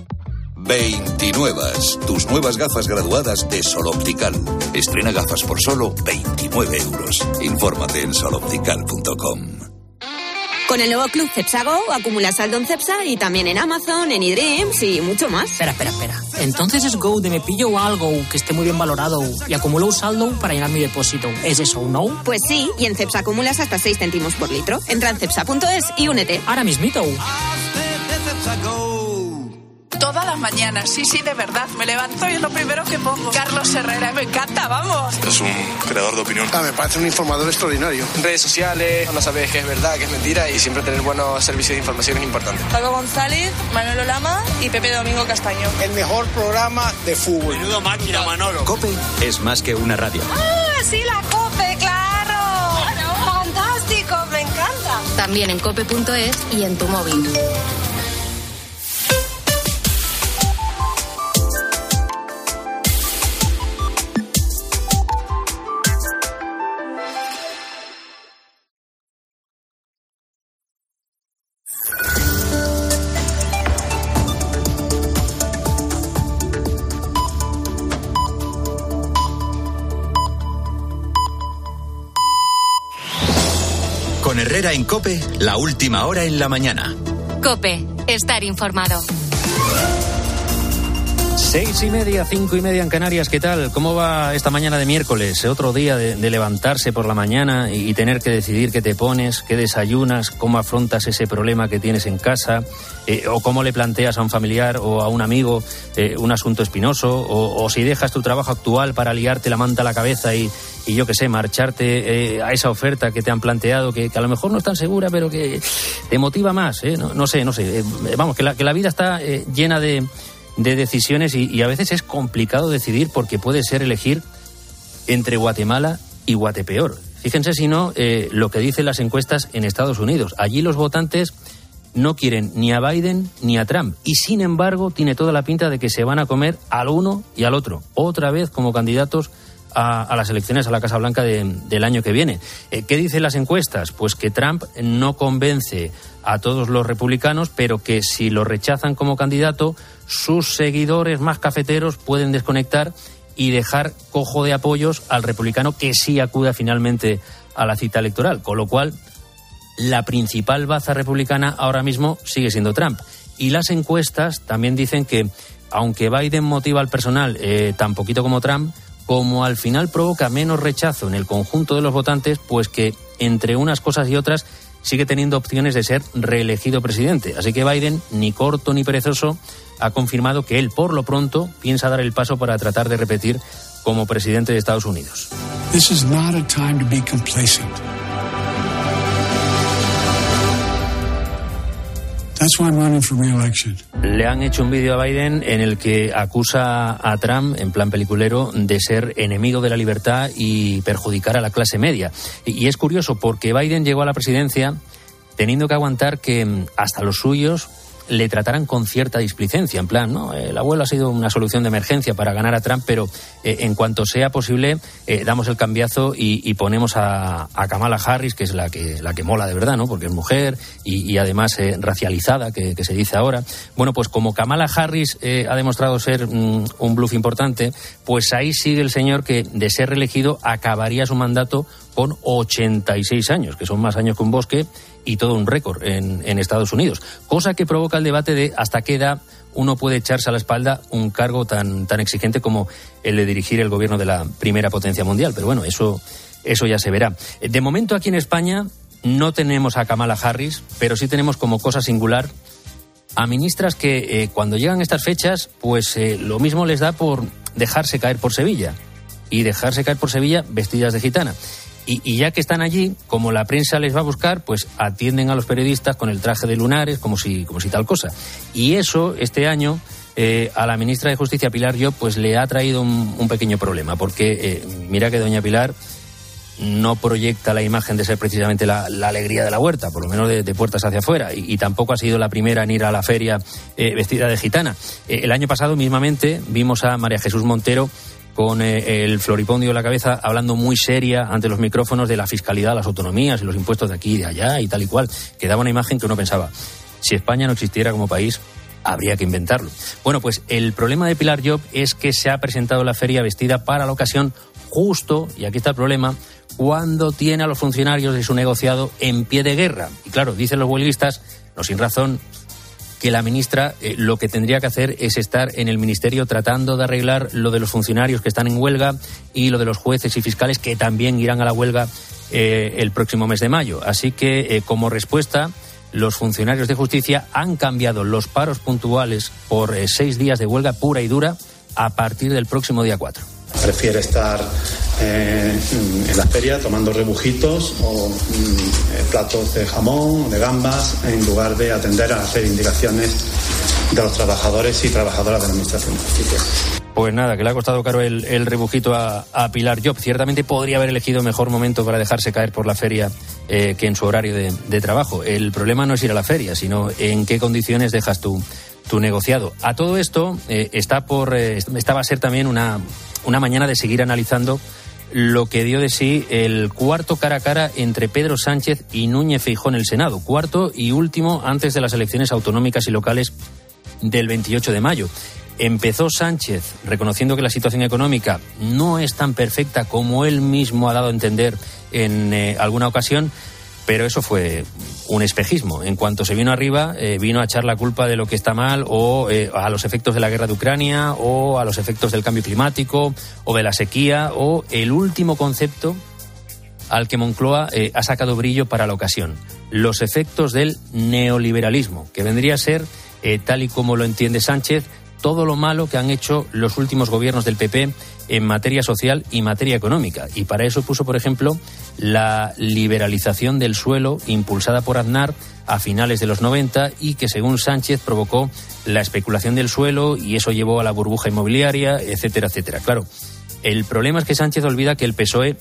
S33: 29. Tus nuevas gafas graduadas de Sol Optical. Estrena gafas por solo 29 euros. Infórmate en soloptical.com.
S34: Con el nuevo Club Cepsa Go acumulas saldo en Cepsa y también en Amazon, en eDreams y mucho más.
S35: Espera. Entonces es Go de me pillo algo que esté muy bien valorado y acumulo un saldo para llenar mi depósito. ¿Es eso, no?
S34: Pues sí, y en Cepsa acumulas hasta 6 céntimos por litro. Entra en cepsa.es y únete.
S35: Ahora mismito.
S36: Todas las mañanas, sí, de verdad. Me levanto y es lo primero que pongo. Carlos Herrera, me encanta, vamos.
S37: Es un creador de opinión.
S36: Me parece un informador extraordinario.
S37: En redes sociales, no sabes qué es verdad, qué es mentira y siempre tener buenos servicios de información es importante.
S36: Paco González, Manolo Lama y Pepe Domingo Castaño.
S37: El mejor programa de fútbol.
S36: Menudo máquina, Manolo.
S8: COPE es más que una radio.
S36: ¡Ah, sí, la COPE, claro! ¡Fantástico, me encanta!
S3: También en cope.es y en tu móvil.
S1: Con Herrera en COPE, la última hora en la mañana.
S3: COPE, estar informado.
S5: 6:30, 5:30 en Canarias. ¿Qué tal? ¿Cómo va esta mañana de miércoles? Otro día de levantarse por la mañana y tener que decidir qué te pones, qué desayunas, cómo afrontas ese problema que tienes en casa, o cómo le planteas a un familiar o a un amigo un asunto espinoso, o si dejas tu trabajo actual para liarte la manta a la cabeza y yo qué sé, marcharte a esa oferta que te han planteado, que a lo mejor no es tan segura, pero que te motiva más, no sé. Vamos, que la vida está llena de decisiones y a veces es complicado decidir porque puede ser elegir entre Guatemala y Guatepeor. Fíjense si no lo que dicen las encuestas en Estados Unidos. Allí los votantes no quieren ni a Biden ni a Trump y sin embargo tiene toda la pinta de que se van a comer al uno y al otro, otra vez como candidatos a las elecciones a la Casa Blanca del año que viene. ¿Qué dicen las encuestas? Pues que Trump no convence a todos los republicanos, pero que si lo rechazan como candidato, sus seguidores más cafeteros pueden desconectar y dejar cojo de apoyos al republicano que sí acuda finalmente a la cita electoral. Con lo cual, la principal baza republicana ahora mismo sigue siendo Trump. Y las encuestas también dicen que, aunque Biden motiva al personal tan poquito como Trump, como al final provoca menos rechazo en el conjunto de los votantes, pues que entre unas cosas y otras sigue teniendo opciones de ser reelegido presidente. Así que Biden, ni corto ni perezoso, ha confirmado que él, por lo pronto, piensa dar el paso para tratar de repetir como presidente de Estados Unidos.
S11: This is not a time to be complacent. That's why I'm running for re-election.
S5: Le han hecho un vídeo a Biden en el que acusa a Trump, en plan peliculero, de ser enemigo de la libertad y perjudicar a la clase media. Y es curioso porque Biden llegó a la presidencia teniendo que aguantar que hasta los suyos le trataran con cierta displicencia, en plan, ¿no? El abuelo ha sido una solución de emergencia para ganar a Trump, pero en cuanto sea posible, damos el cambiazo y ponemos a Kamala Harris, que es la que mola de verdad, ¿no? Porque es mujer y además racializada, que se dice ahora. Bueno, pues como Kamala Harris ha demostrado ser un bluff importante, pues ahí sigue el señor que, de ser reelegido, acabaría su mandato con 86 años, que son más años que un bosque y todo un récord en Estados Unidos. Cosa que provoca el debate de hasta qué edad uno puede echarse a la espalda un cargo tan exigente como el de dirigir el gobierno de la primera potencia mundial. Pero bueno, eso ya se verá. De momento aquí en España no tenemos a Kamala Harris, pero sí tenemos como cosa singular a ministras que cuando llegan estas fechas, pues lo mismo les da por dejarse caer por Sevilla. Y dejarse caer por Sevilla vestidas de gitana. Y ya que están allí, como la prensa les va a buscar, pues atienden a los periodistas con el traje de lunares, como si tal cosa. Y eso, este año, a la ministra de Justicia, Pilar Llop, pues le ha traído un pequeño problema, porque mira que doña Pilar no proyecta la imagen de ser precisamente la alegría de la huerta, por lo menos de puertas hacia afuera, y tampoco ha sido la primera en ir a la feria vestida de gitana. El año pasado, mismamente, vimos a María Jesús Montero con el floripondio en la cabeza, hablando muy seria ante los micrófonos de la fiscalidad, las autonomías y los impuestos de aquí y de allá y tal y cual, que daba una imagen que uno pensaba, si España no existiera como país, habría que inventarlo. Bueno, pues el problema de Pilar Llop es que se ha presentado en la feria vestida para la ocasión justo, y aquí está el problema, cuando tiene a los funcionarios de su negociado en pie de guerra. Y claro, dicen los huelguistas, no sin razón, que la ministra lo que tendría que hacer es estar en el ministerio tratando de arreglar lo de los funcionarios que están en huelga y lo de los jueces y fiscales que también irán a la huelga el próximo mes de mayo. Así que, como respuesta, los funcionarios de justicia han cambiado los paros puntuales por 6 días de huelga pura y dura a partir del próximo día 4.
S12: Prefiere estar en la feria tomando rebujitos o platos de jamón o de gambas en lugar de atender a las reivindicaciones de los trabajadores y trabajadoras de la Administración de Justicia.
S5: Pues nada, que le ha costado caro el rebujito a Pilar Llop. Ciertamente podría haber elegido mejor momento para dejarse caer por la feria que en su horario de trabajo. El problema no es ir a la feria, sino en qué condiciones dejas tu negociado. A todo esto esta va a ser también una mañana de seguir analizando lo que dio de sí el cuarto cara a cara entre Pedro Sánchez y Núñez Feijóo en el Senado. Cuarto y último antes de las elecciones autonómicas y locales del 28 de mayo. Empezó Sánchez reconociendo que la situación económica no es tan perfecta como él mismo ha dado a entender en alguna ocasión, Pero eso fue un espejismo. En cuanto se vino arriba, vino a echar la culpa de lo que está mal, o a los efectos de la guerra de Ucrania, o a los efectos del cambio climático, o de la sequía, o el último concepto al que Moncloa ha sacado brillo para la ocasión: los efectos del neoliberalismo, que vendría a ser, tal y como lo entiende Sánchez, todo lo malo que han hecho los últimos gobiernos del PP en materia social y materia económica. Y para eso puso, por ejemplo, la liberalización del suelo impulsada por Aznar a finales de los 90 y que, según Sánchez, provocó la especulación del suelo y eso llevó a la burbuja inmobiliaria, etcétera, etcétera. Claro, el problema es que Sánchez olvida que el PSOE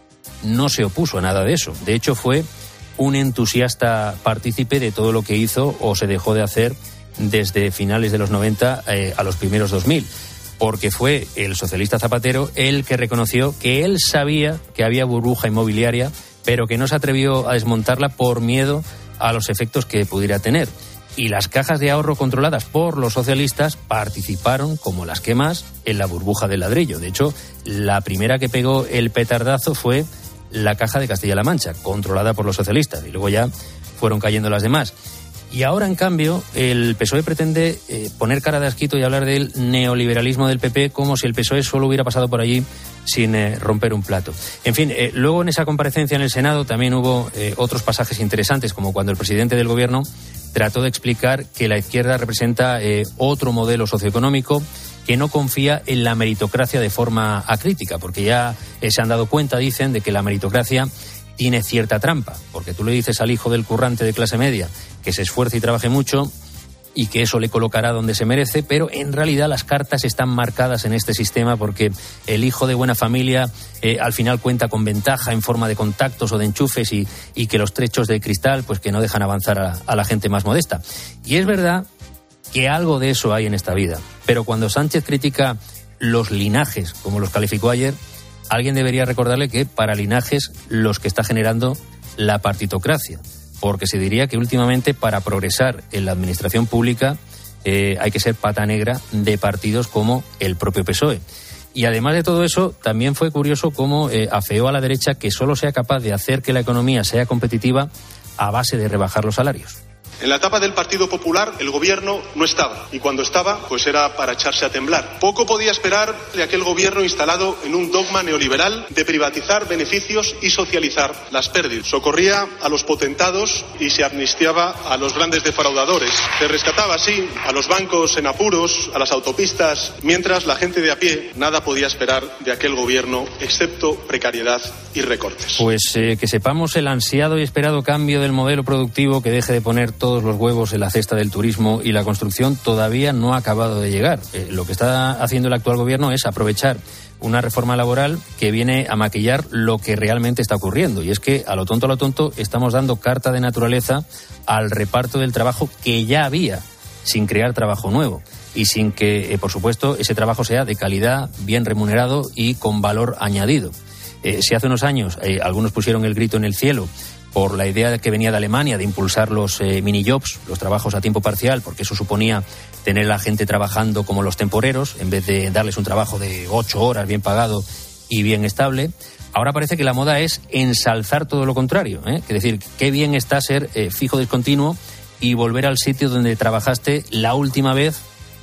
S5: no se opuso a nada de eso. De hecho, fue un entusiasta partícipe de todo lo que hizo o se dejó de hacer desde finales de los 90 a los primeros 2000, porque fue el socialista Zapatero el que reconoció que él sabía que había burbuja inmobiliaria, pero que no se atrevió a desmontarla por miedo a los efectos que pudiera tener. Y las cajas de ahorro controladas por los socialistas participaron, como las que más, en la burbuja del ladrillo. De hecho, la primera que pegó el petardazo fue la Caja de Castilla-La Mancha, controlada por los socialistas, y luego ya fueron cayendo las demás. Y ahora, en cambio, el PSOE pretende poner cara de asquito y hablar del neoliberalismo del PP como si el PSOE solo hubiera pasado por allí sin romper un plato. En fin, luego en esa comparecencia en el Senado también hubo otros pasajes interesantes, como cuando el presidente del Gobierno trató de explicar que la izquierda representa otro modelo socioeconómico que no confía en la meritocracia de forma acrítica, porque ya se han dado cuenta, dicen, de que la meritocracia tiene cierta trampa, porque tú le dices al hijo del currante de clase media que se esfuerce y trabaje mucho y que eso le colocará donde se merece, pero en realidad las cartas están marcadas en este sistema porque el hijo de buena familia al final cuenta con ventaja en forma de contactos o de enchufes y que los techos de cristal pues que no dejan avanzar a la gente más modesta. Y es verdad que algo de eso hay en esta vida, pero cuando Sánchez critica los linajes, como los calificó ayer, alguien debería recordarle que para linajes los que está generando la partitocracia, porque se diría que últimamente para progresar en la administración pública hay que ser pata negra de partidos como el propio PSOE. Y además de todo eso, también fue curioso cómo afeó a la derecha que solo sea capaz de hacer que la economía sea competitiva a base de rebajar los salarios.
S4: En la etapa del Partido Popular el gobierno no estaba, y cuando estaba pues era para echarse a temblar. Poco podía esperar de aquel gobierno instalado en un dogma neoliberal de privatizar beneficios y socializar las pérdidas. Socorría a los potentados y se amnistiaba a los grandes defraudadores. Se rescataba así a los bancos en apuros, a las autopistas, mientras la gente de a pie nada podía esperar de aquel gobierno excepto precariedad y recortes.
S5: Pues que sepamos el ansiado y esperado cambio del modelo productivo que deje de poner todos los huevos en la cesta del turismo y la construcción todavía no ha acabado de llegar. Lo que está haciendo el actual gobierno es aprovechar una reforma laboral que viene a maquillar lo que realmente está ocurriendo. Y es que a lo tonto estamos dando carta de naturaleza al reparto del trabajo que ya había, sin crear trabajo nuevo. Y sin que, por supuesto, ese trabajo sea de calidad, bien remunerado y con valor añadido. Si hace unos años algunos pusieron el grito en el cielo por la idea que venía de Alemania de impulsar los mini-jobs, los trabajos a tiempo parcial, porque eso suponía tener a la gente trabajando como los temporeros, en vez de darles un trabajo de 8 horas bien pagado y bien estable. Ahora parece que la moda es ensalzar todo lo contrario, es decir, qué bien está ser fijo discontinuo y volver al sitio donde trabajaste la última vez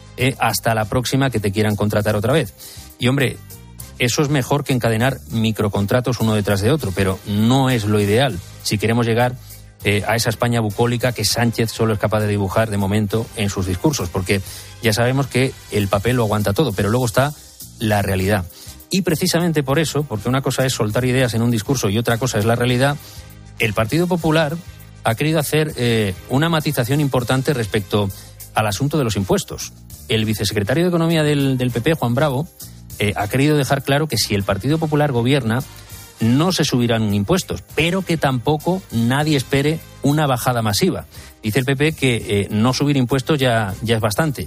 S5: hasta la próxima que te quieran contratar otra vez. Y hombre, eso es mejor que encadenar microcontratos uno detrás de otro, pero no es lo ideal si queremos llegar a esa España bucólica que Sánchez solo es capaz de dibujar de momento en sus discursos, porque ya sabemos que el papel lo aguanta todo, pero luego está la realidad. Y precisamente por eso, porque una cosa es soltar ideas en un discurso y otra cosa es la realidad, el Partido Popular ha querido hacer una matización importante respecto al asunto de los impuestos. El vicesecretario de Economía del PP, Juan Bravo, ha querido dejar claro que si el Partido Popular gobierna, no se subirán impuestos, pero que tampoco nadie espere una bajada masiva. Dice el PP que no subir impuestos ya es bastante.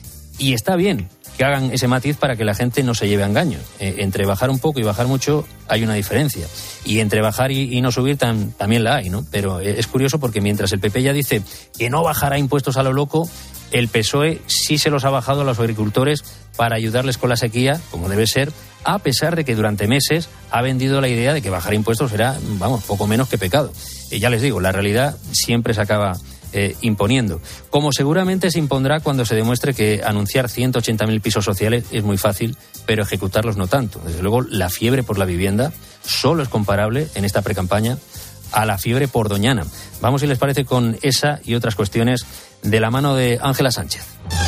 S5: Y está bien que hagan ese matiz para que la gente no se lleve a engaño. Entre bajar un poco y bajar mucho hay una diferencia. Y entre bajar y no subir también la hay, ¿no? Pero es curioso porque mientras el PP ya dice que no bajará impuestos a lo loco, el PSOE sí se los ha bajado a los agricultores para ayudarles con la sequía, como debe ser, a pesar de que durante meses ha vendido la idea de que bajar impuestos era, poco menos que pecado. Y ya les digo, la realidad siempre se acaba imponiendo. Como seguramente se impondrá cuando se demuestre que anunciar 180.000 pisos sociales es muy fácil, pero ejecutarlos no tanto. Desde luego, la fiebre por la vivienda solo es comparable en esta precampaña a la fiebre por Doñana. Vamos, si les parece, con esa y otras cuestiones de la mano de Ángela Sánchez.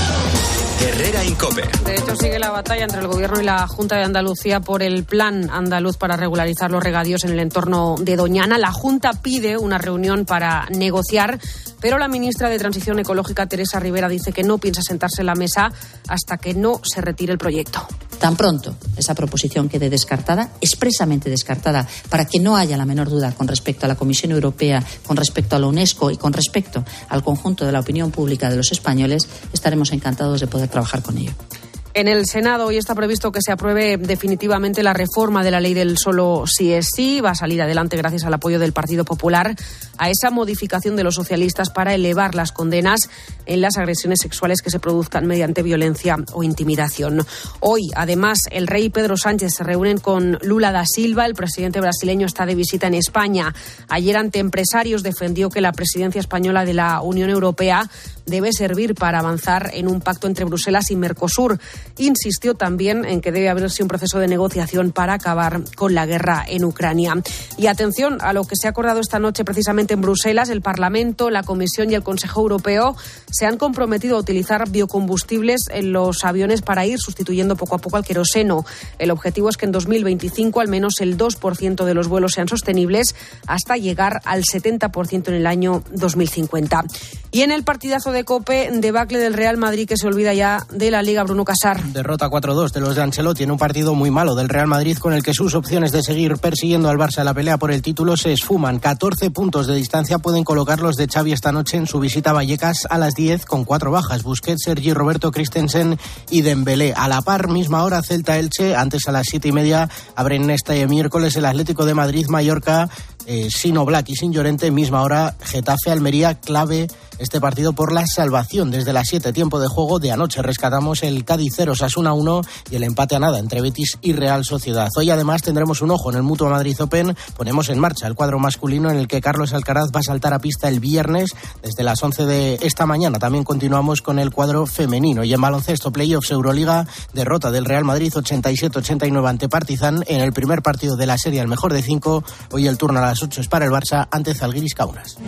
S1: Herrera Incope.
S2: De hecho, sigue la batalla entre el Gobierno y la Junta de Andalucía por el plan andaluz para regularizar los regadíos en el entorno de Doñana. La Junta pide una reunión para negociar, pero la ministra de Transición Ecológica, Teresa Rivera, dice que no piensa sentarse en la mesa hasta que no se retire el proyecto.
S6: Tan pronto esa proposición quede descartada, expresamente descartada, para que no haya la menor duda con respecto a la Comisión Europea, con respecto a la UNESCO y con respecto al conjunto de la opinión pública de los españoles, estaremos encantados de poder trabajar con ello.
S2: En el Senado hoy está previsto que se apruebe definitivamente la reforma de la ley del solo sí es sí. Va a salir adelante gracias al apoyo del Partido Popular a esa modificación de los socialistas para elevar las condenas en las agresiones sexuales que se produzcan mediante violencia o intimidación. Hoy, además, el rey y Pedro Sánchez se reúnen con Lula da Silva. El presidente brasileño está de visita en España. Ayer, ante empresarios, defendió que la presidencia española de la Unión Europea debe servir para avanzar en un pacto entre Bruselas y Mercosur. Insistió también en que debe abrirse un proceso de negociación para acabar con la guerra en Ucrania. Y atención a lo que se ha acordado esta noche precisamente en Bruselas. El Parlamento, la Comisión y el Consejo Europeo se han comprometido a utilizar biocombustibles en los aviones para ir sustituyendo poco a poco al queroseno. El objetivo es que en 2025 al menos el 2% de los vuelos sean sostenibles hasta llegar al 70% en el año 2050. Y en el partidazo de COPE, debacle del Real Madrid, que se olvida ya de la Liga, Bruno Casar.
S7: Derrota 4-2 de los de Ancelotti en un partido muy malo del Real Madrid, con el que sus opciones de seguir persiguiendo al Barça en la pelea por el título se esfuman. 14 puntos de distancia pueden colocar los de Xavi esta noche en su visita a Vallecas a las 10, con 4 bajas: Busquets, Sergi Roberto, Christensen y Dembélé. A la par, misma hora, Celta-Elche. Antes, a las 7:30, abren este miércoles el Atlético de Madrid-Mallorca, sin Oblak y sin Llorente. Misma hora, Getafe-Almería. Clave este partido por la salvación. Desde las 7, tiempo de juego de anoche, rescatamos el Cádiz 0, Osasuna 1 y el empate a nada entre Betis y Real Sociedad. Hoy además tendremos un ojo en el Mutua Madrid Open. Ponemos en marcha el cuadro masculino, en el que Carlos Alcaraz va a saltar a pista el viernes desde las 11 de esta mañana. También continuamos con el cuadro femenino. Y en baloncesto, playoffs, Euroliga, derrota del Real Madrid 87-89 ante Partizan en el primer partido de la serie al mejor de 5. Hoy el turno a las 8 es para el Barça ante Zalgiris Kaunas.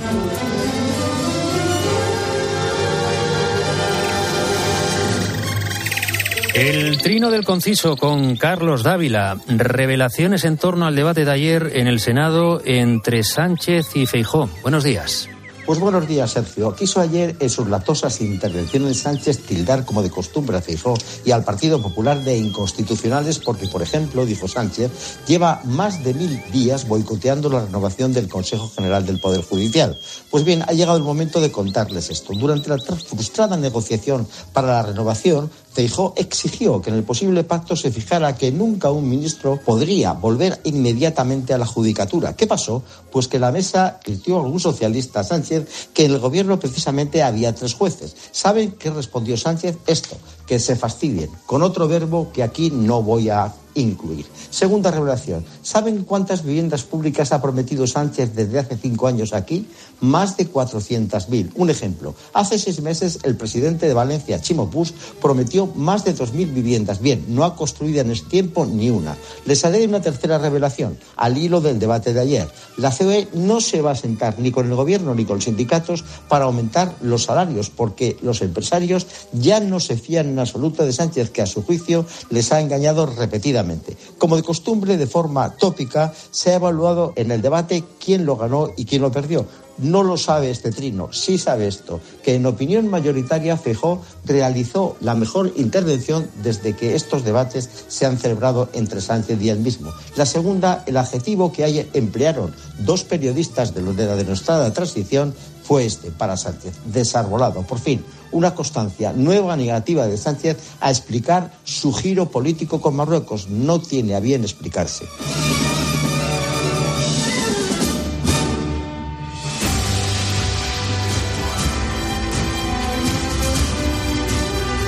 S5: El trino del conciso con Carlos Dávila. Revelaciones en torno al debate de ayer en el Senado entre Sánchez y Feijóo. Buenos días.
S13: Pues buenos días, Sergio. Quiso ayer, en sus latosas intervenciones de Sánchez, tildar como de costumbre a Feijóo y al Partido Popular de inconstitucionales porque, por ejemplo, dijo Sánchez, lleva más de 1000 días boicoteando la renovación del Consejo General del Poder Judicial. Pues bien, ha llegado el momento de contarles esto. Durante la frustrada negociación para la renovación, Feijóo exigió que en el posible pacto se fijara que nunca un ministro podría volver inmediatamente a la judicatura. ¿Qué pasó? Pues que la mesa advirtió a algún socialista a Sánchez que en el gobierno precisamente había 3 jueces. ¿Saben qué respondió Sánchez? Esto, que se fastidien, con otro verbo que aquí no voy a incluir. Segunda revelación. ¿Saben cuántas viviendas públicas ha prometido Sánchez desde hace 5 años aquí? Más de 400.000. Un ejemplo. Hace 6 meses el presidente de Valencia, Chimo Puig, prometió más de 2.000 viviendas. Bien, no ha construido en este tiempo ni una. Les haré una tercera revelación, al hilo del debate de ayer. La COE no se va a sentar ni con el gobierno ni con los sindicatos para aumentar los salarios, porque los empresarios ya no se fían en absoluto de Sánchez, que a su juicio les ha engañado repetidamente. Como de costumbre, de forma tópica, se ha evaluado en el debate quién lo ganó y quién lo perdió. No lo sabe este trino, sí sabe esto, que en opinión mayoritaria Feijóo realizó la mejor intervención desde que estos debates se han celebrado entre Sánchez y él mismo. La segunda, el adjetivo que ayer emplearon 2 periodistas de la denostada transición, fue este para Sánchez: desarbolado. Por fin, una constancia nueva negativa de Sánchez a explicar su giro político con Marruecos. No tiene a bien explicarse.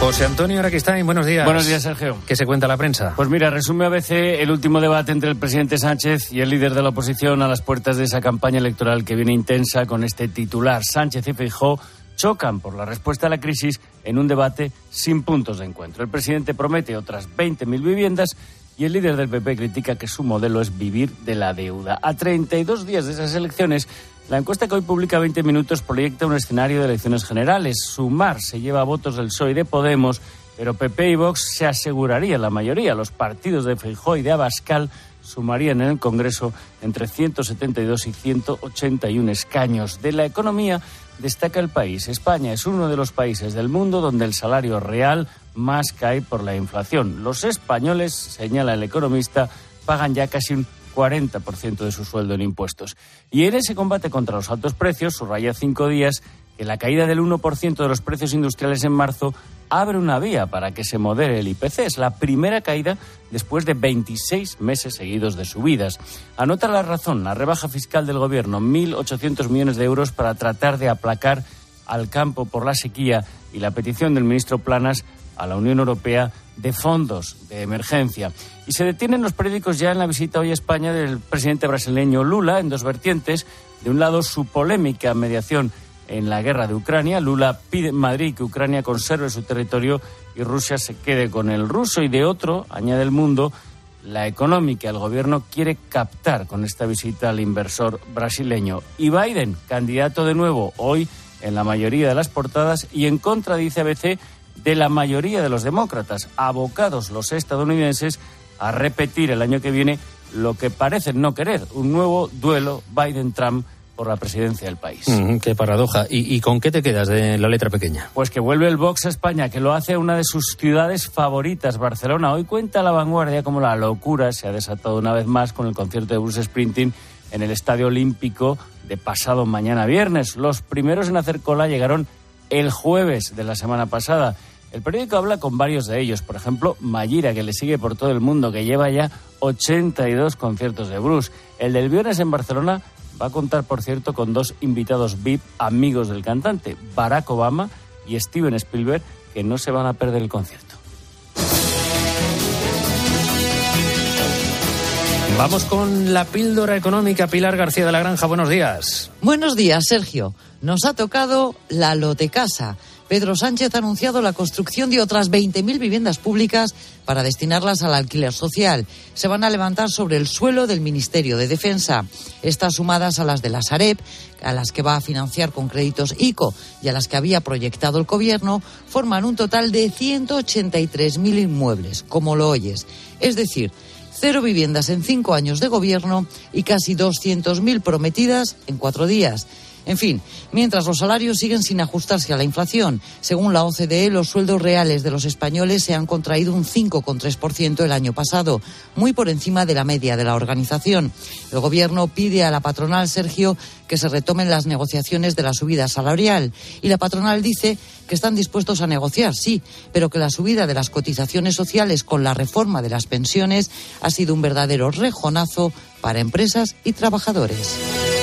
S5: José Antonio Araquistain, buenos días.
S9: Buenos días, Sergio.
S5: ¿Qué se cuenta la prensa?
S9: Pues mira, resume ABC el último debate entre el presidente Sánchez y el líder de la oposición a las puertas de esa campaña electoral que viene intensa con este titular. Sánchez y Feijóo chocan por la respuesta a la crisis en un debate sin puntos de encuentro. El presidente promete otras 20.000 viviendas y el líder del PP critica que su modelo es vivir de la deuda. A 32 días de esas elecciones, la encuesta que hoy publica 20 Minutos proyecta un escenario de elecciones generales. Sumar se lleva votos del PSOE y de Podemos, pero PP y Vox se asegurarían la mayoría. Los partidos de Feijóo y de Abascal sumarían en el Congreso entre 172 y 181 escaños. De la economía destaca el país. España es uno de los países del mundo donde el salario real más cae por la inflación. Los españoles, señala el economista, pagan ya casi un 40% de su sueldo en impuestos. Y en ese combate contra los altos precios, subraya 5 días que la caída del 1% de los precios industriales en marzo abre una vía para que se modere el IPC. Es la primera caída después de 26 meses seguidos de subidas. Anota La Razón, la rebaja fiscal del gobierno, 1.800 millones de euros para tratar de aplacar al campo por la sequía y la petición del ministro Planas a la Unión Europea de fondos de emergencia. Y se detienen los periódicos ya en la visita hoy a España del presidente brasileño Lula en dos vertientes. De un lado, su polémica mediación en la guerra de Ucrania. Lula pide en Madrid que Ucrania conserve su territorio y Rusia se quede con el ruso. Y de otro, añade El Mundo, la económica. El gobierno quiere captar con esta visita al inversor brasileño. Y Biden, candidato de nuevo hoy en la mayoría de las portadas y en contra, dice ABC, de la mayoría de los demócratas, abocados los estadounidenses a repetir el año que viene lo que parecen no querer, un nuevo duelo Biden-Trump por la presidencia del país.
S5: Qué paradoja. ¿Y con qué te quedas de la letra pequeña?
S9: Pues que vuelve el Vox a España, que lo hace una de sus ciudades favoritas, Barcelona. Hoy cuenta La Vanguardia cómo la locura se ha desatado una vez más con el concierto de Bruce Springsteen en el Estadio Olímpico de pasado mañana viernes. Los primeros en hacer cola llegaron el jueves de la semana pasada. El periódico habla con varios de ellos, por ejemplo, Mayira, que le sigue por todo el mundo, que lleva ya 82 conciertos de Bruce. El del viernes en Barcelona va a contar, por cierto, con 2 invitados VIP amigos del cantante, Barack Obama y Steven Spielberg, que no se van a perder el concierto.
S5: Vamos con la píldora económica. Pilar García de la Granja, buenos días.
S10: Buenos días, Sergio. Nos ha tocado la lotecasa. Pedro Sánchez ha anunciado la construcción de otras 20.000 viviendas públicas para destinarlas al alquiler social. Se van a levantar sobre el suelo del Ministerio de Defensa. Estas sumadas a las de la Sareb, a las que va a financiar con créditos ICO y a las que había proyectado el Gobierno, forman un total de 183.000 inmuebles, como lo oyes. Es decir, 0 viviendas en 5 años de Gobierno y casi 200.000 prometidas en 4 días. En fin, mientras los salarios siguen sin ajustarse a la inflación, según la OCDE, los sueldos reales de los españoles se han contraído un 5,3% el año pasado, muy por encima de la media de la organización. El Gobierno pide a la patronal, Sergio, que se retomen las negociaciones de la subida salarial. Y la patronal dice que están dispuestos a negociar, sí, pero que la subida de las cotizaciones sociales con la reforma de las pensiones ha sido un verdadero rejonazo para empresas y trabajadores.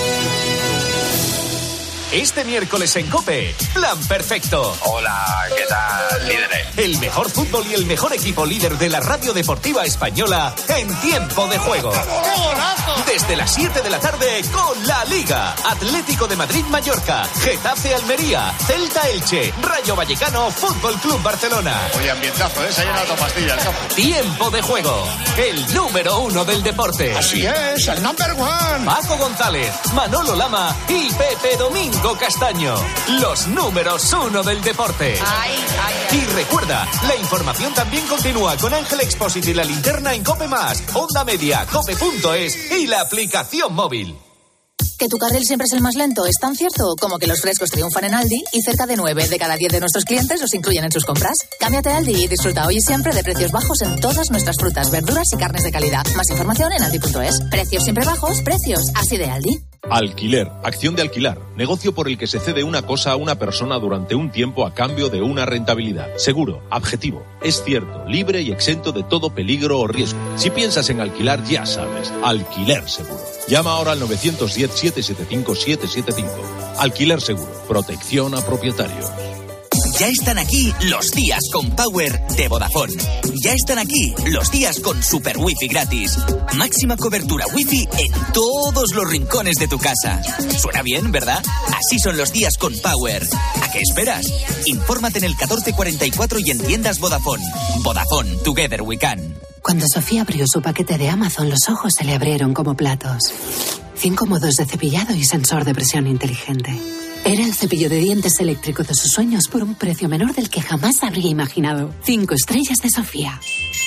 S14: Este miércoles en COPE, Plan Perfecto.
S15: Hola, ¿qué tal, líderes?
S14: El mejor fútbol y el mejor equipo líder de la radio deportiva española en tiempo de juego.
S15: ¡Golazo!
S14: Desde las 7 de la tarde con la Liga. Atlético de Madrid-Mallorca, Getafe-Almería, Celta-Elche, Rayo Vallecano, Fútbol Club Barcelona.
S15: Oye, ambientazo, se ha llenado pastilla el campo.
S14: Tiempo de juego, el número 1 del deporte.
S15: Así es, el number 1.
S14: Paco González, Manolo Lama y Pepe Domingo Castaño, los números 1 del deporte. Y recuerda, la información también continúa con Ángel Expósito y la linterna en COPE+, Onda Media, cope.es y la aplicación móvil.
S31: ¿Que tu carril siempre es el más lento? ¿Es tan cierto como que los frescos triunfan en Aldi y cerca de 9 de cada 10 de nuestros clientes los incluyen en sus compras? Cámbiate a Aldi y disfruta hoy y siempre de precios bajos en todas nuestras frutas, verduras y carnes de calidad. Más información en aldi.es. Precios siempre bajos, precios así de Aldi.
S16: Alquiler, acción de alquilar, negocio por el que se cede una cosa a una persona durante un tiempo a cambio de una rentabilidad. Seguro, objetivo, es cierto, libre y exento de todo peligro o riesgo. Si piensas en alquilar, ya sabes, Alquiler Seguro. Llama ahora al 910-775-775. Alquiler Seguro, protección a propietarios.
S17: Ya están aquí los días con Power de Vodafone. Ya están aquí los días con Super Wi-Fi gratis. Máxima cobertura Wi-Fi en todos los rincones de tu casa. Suena bien, ¿verdad? Así son los días con Power. ¿A qué esperas? Infórmate en el 1444 y en tiendas Vodafone. Vodafone, together we can.
S18: Cuando Sofía abrió su paquete de Amazon, los ojos se le abrieron como platos. 5 modos de cepillado y sensor de presión inteligente. Era el cepillo de dientes eléctrico de sus sueños por un precio menor del que jamás habría imaginado. 5 estrellas de Sofía.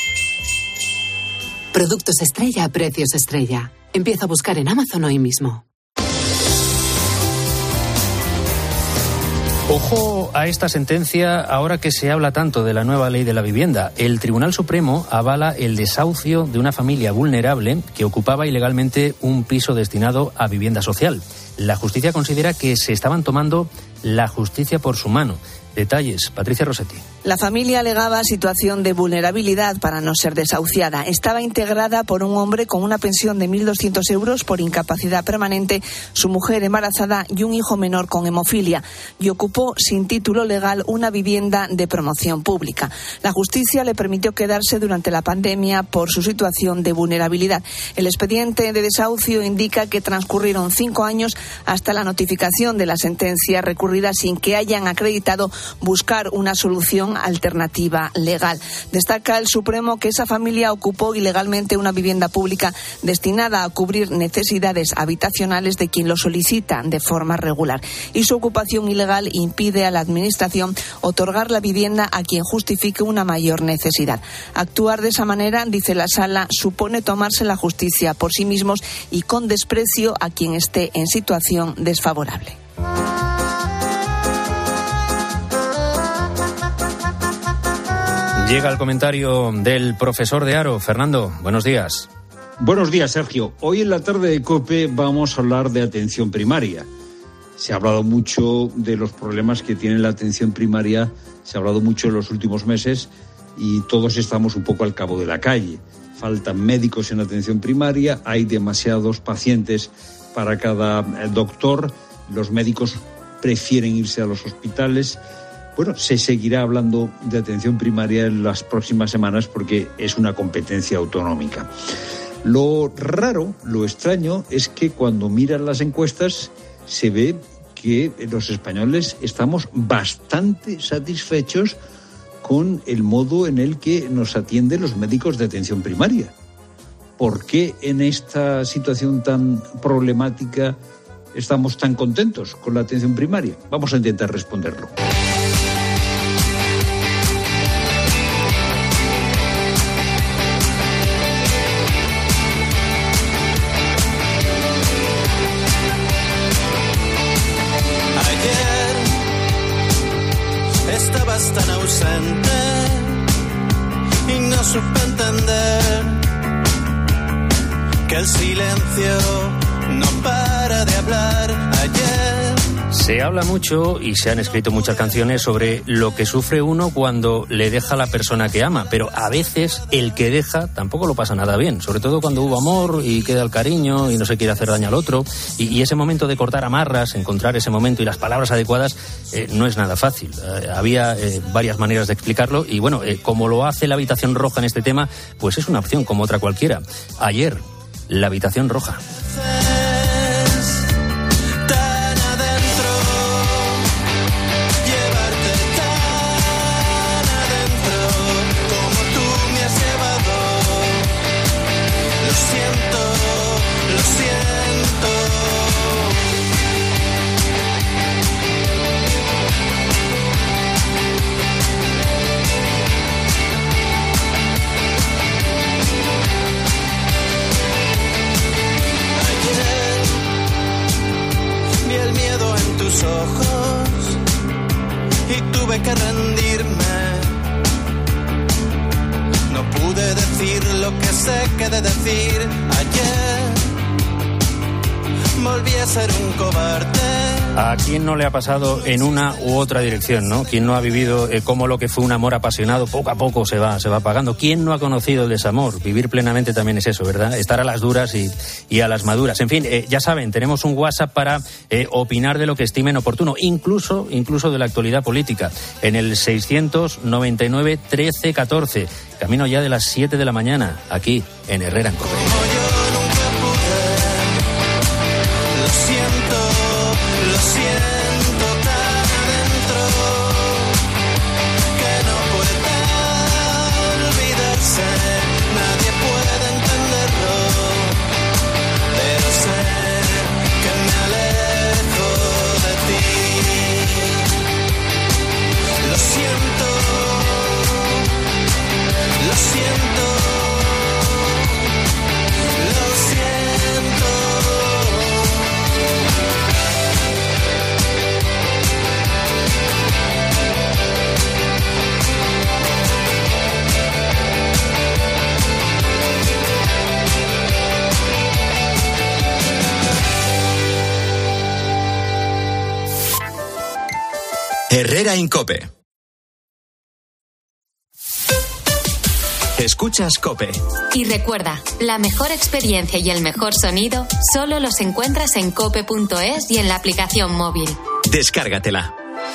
S18: Productos estrella a precios estrella. Empieza a buscar en Amazon hoy mismo.
S5: Ojo a esta sentencia ahora que se habla tanto de la nueva ley de la vivienda. El Tribunal Supremo avala el desahucio de una familia vulnerable que ocupaba ilegalmente un piso destinado a vivienda social. La justicia considera que se estaban tomando la justicia por su mano. Detalles, Patricia Rossetti.
S19: La familia alegaba situación de vulnerabilidad para no ser desahuciada. Estaba integrada por un hombre con una pensión de 1.200 euros por incapacidad permanente, su mujer embarazada y un hijo menor con hemofilia, y ocupó sin título legal una vivienda de promoción pública. La justicia le permitió quedarse durante la pandemia por su situación de vulnerabilidad. El expediente de desahucio indica que transcurrieron 5 años hasta la notificación de la sentencia recurrida sin que hayan acreditado buscar una solución alternativa legal. Destaca el Supremo que esa familia ocupó ilegalmente una vivienda pública destinada a cubrir necesidades habitacionales de quien lo solicita de forma regular. Y su ocupación ilegal impide a la Administración otorgar la vivienda a quien justifique una mayor necesidad. Actuar de esa manera, dice la Sala, supone tomarse la justicia por sí mismos y con desprecio a quien esté en situación desfavorable.
S5: Llega el comentario del profesor de Haro. Fernando, buenos días.
S20: Buenos días, Sergio. Hoy en la tarde de COPE vamos a hablar de atención primaria. Se ha hablado mucho de los problemas que tiene la atención primaria, se ha hablado mucho en los últimos meses y todos estamos un poco al cabo de la calle. Faltan médicos en atención primaria, hay demasiados pacientes para cada doctor, los médicos prefieren irse a los hospitales. Bueno, se seguirá hablando de atención primaria en las próximas semanas porque es una competencia autonómica. Lo raro, lo extraño, es que cuando miran las encuestas se ve que los españoles estamos bastante satisfechos con el modo en el que nos atienden los médicos de atención primaria. ¿Por qué en esta situación tan problemática estamos tan contentos con la atención primaria? Vamos a intentar responderlo.
S21: Estabas tan ausente y no supe entender que el silencio no para de hablar. Ayer
S5: se habla mucho y se han escrito muchas canciones sobre lo que sufre uno cuando le deja a la persona que ama, pero a veces el que deja tampoco lo pasa nada bien, sobre todo cuando hubo amor y queda el cariño y no se quiere hacer daño al otro, y ese momento de cortar amarras, encontrar ese momento y las palabras adecuadas no es nada fácil. Había varias maneras de explicarlo y bueno, como lo hace la Habitación Roja en este tema, pues es una opción como otra cualquiera. Ayer, la Habitación Roja.
S21: ojos y tuve que rendirme. No pude decir lo que sé que de decir ayer. volví a ser un cobarde.
S5: ¿A quién no le ha pasado en una u otra dirección, no? ¿Quién no ha vivido cómo lo que fue un amor apasionado poco a poco se va apagando? ¿Quién no ha conocido el desamor? Vivir plenamente también es eso, ¿verdad? Estar a las duras y a las maduras. En fin, ya saben, tenemos un WhatsApp para opinar de lo que estimen oportuno, incluso de la actualidad política, en el 699 13 14. Camino ya de las 7 de la mañana, aquí en Herrera en COPE.
S21: Lo siento tan adentro que no puede olvidarse, nadie puede entenderlo, pero sé que me alejo de ti. Lo siento, lo siento, lo siento.
S1: Herrera en COPE. Escuchas COPE.
S3: Y recuerda, la mejor experiencia y el mejor sonido solo los encuentras en cope.es y en la aplicación móvil.
S1: Descárgatela.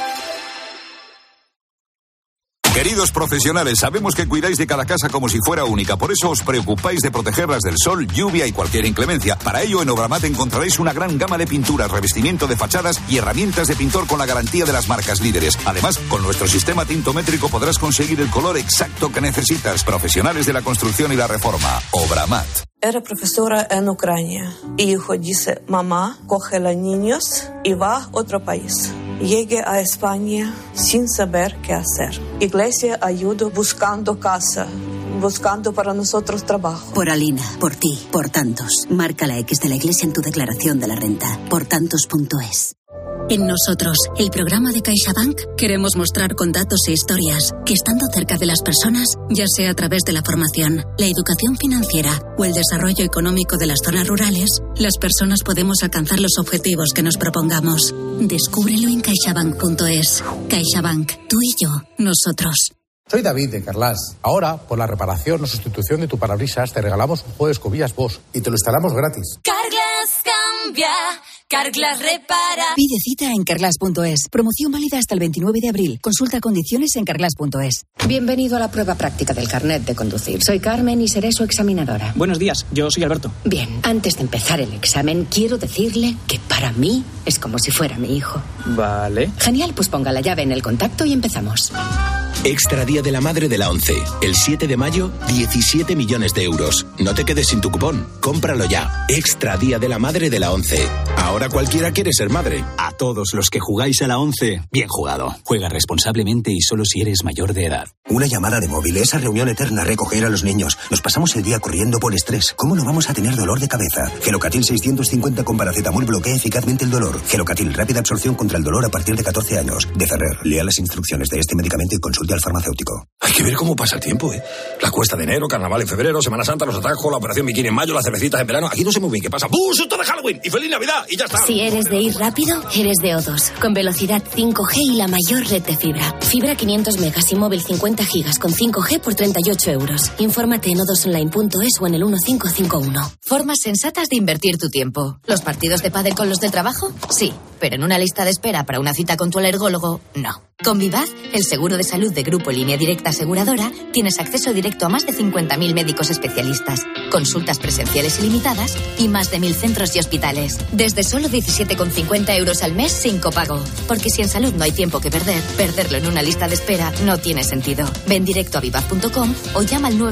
S8: Queridos profesionales, sabemos que cuidáis de cada casa como si fuera única, por eso os preocupáis de protegerlas del sol, lluvia y cualquier inclemencia. Para ello, en Obramat encontraréis una gran gama de pinturas, revestimiento de fachadas y herramientas de pintor con la garantía de las marcas líderes. Además, con nuestro sistema tintométrico podrás conseguir el color exacto que necesitas. Profesionales de la construcción y la reforma. Obramat.
S22: Era profesora en Ucrania. Hijo dice, mamá, coge a los niños y va a otro país. Llegué a España sin saber qué hacer. Iglesia ayudó buscando casa, buscando para nosotros trabajo.
S23: Por Alina, por ti, por tantos. Marca la X de la Iglesia en tu declaración de la renta. Portantos.es.
S24: En Nosotros, el programa de CaixaBank, queremos mostrar con datos e historias que estando cerca de las personas, ya sea a través de la formación, la educación financiera o el desarrollo económico de las zonas rurales, las personas podemos alcanzar los objetivos que nos propongamos. Descúbrelo en CaixaBank.es. CaixaBank, tú y yo, nosotros.
S25: Soy David de Carlas. Ahora, por la reparación o sustitución de tu parabrisas, te regalamos un juego de escobillas Bosch y te lo instalamos gratis.
S26: Carglass cambia, Carglass repara.
S27: Pide cita en Carglass.es. Promoción válida hasta el 29 de abril. Consulta condiciones en Carglass.es.
S28: Bienvenido a la prueba práctica del carnet de conducir. Soy Carmen y seré su examinadora.
S29: Buenos días, yo soy Alberto.
S28: Bien, antes de empezar el examen, quiero decirle que para mí es como si fuera mi hijo.
S29: Vale.
S28: Genial, pues ponga la llave en el contacto y empezamos.
S1: Extra Día de la Madre de la ONCE. El 7 de mayo, 17 millones de euros. No te quedes sin tu cupón. Cómpralo ya. Extra Día de la Madre de la ONCE. Ahora cualquiera quiere ser madre.
S31: A todos los que jugáis a la ONCE, bien jugado. Juega responsablemente y solo si eres mayor de edad.
S30: Una llamada de móvil, esa reunión eterna, recoger a los niños. Nos pasamos el día corriendo por estrés. ¿Cómo no vamos a tener dolor de cabeza? Gelocatil 650 con paracetamol bloquea eficazmente el dolor. Gelocatil, rápida absorción contra el dolor a partir de 14 años. De Ferrer, lea las instrucciones de este medicamento y consulte al farmacéutico.
S32: Hay que ver cómo pasa el tiempo, ¿eh? La cuesta de enero, carnaval en febrero, Semana Santa, los atajos, la operación bikini en mayo, las cervecitas en verano. Aquí no sé muy bien qué pasa. ¡Bum! ¡Susto de Halloween! ¡Y feliz Navidad! ¡Y ya está!
S3: Si eres de ir rápido, eres de O2. Con velocidad 5G y la mayor red de fibra. Fibra 500 megas y móvil 50 gigas con 5G por 38 euros. Infórmate en o2online.es o en el 1551.
S33: Formas sensatas de invertir tu tiempo. ¿Los partidos de pádel con los del trabajo? Sí, pero en una lista de espera para una cita con tu alergólogo, no. Con Vivaz, el seguro de salud de Grupo Línea Directa Aseguradora, tienes acceso directo a más de 50.000 médicos especialistas, consultas presenciales ilimitadas y más de 1.000 centros y hospitales. Desde solo 17,50 euros al mes sin copago. Porque si en salud no hay tiempo que perder, perderlo en una lista de espera no tiene sentido. Ven directo a vivaz.com o llama al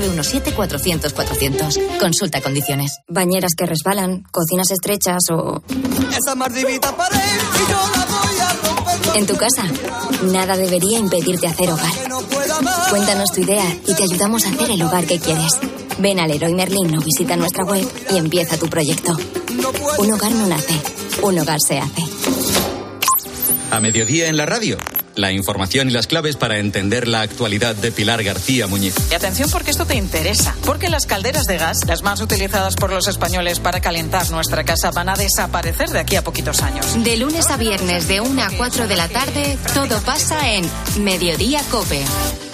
S33: 917-400-400. Consulta condiciones.
S3: Bañeras que resbalan, cocinas estrechas o...
S21: Esa mardivita pared y yo la voy a romper.
S3: En tu casa, nada debería impedirte hacer hogar. Cuéntanos tu idea y te ayudamos a hacer el hogar que quieres. Ven al Leroy Merlin o visita nuestra web y empieza tu proyecto. Un hogar no nace, un hogar se hace.
S1: A mediodía en la radio,
S2: La información y las claves para entender la actualidad de Pilar García Muñiz.
S4: Y atención porque esto te interesa. Porque las calderas de gas, las más utilizadas por los españoles para calentar nuestra casa, van a desaparecer de aquí a poquitos años.
S33: De lunes a viernes de 1 a 4 de la tarde, todo pasa en Mediodía COPE.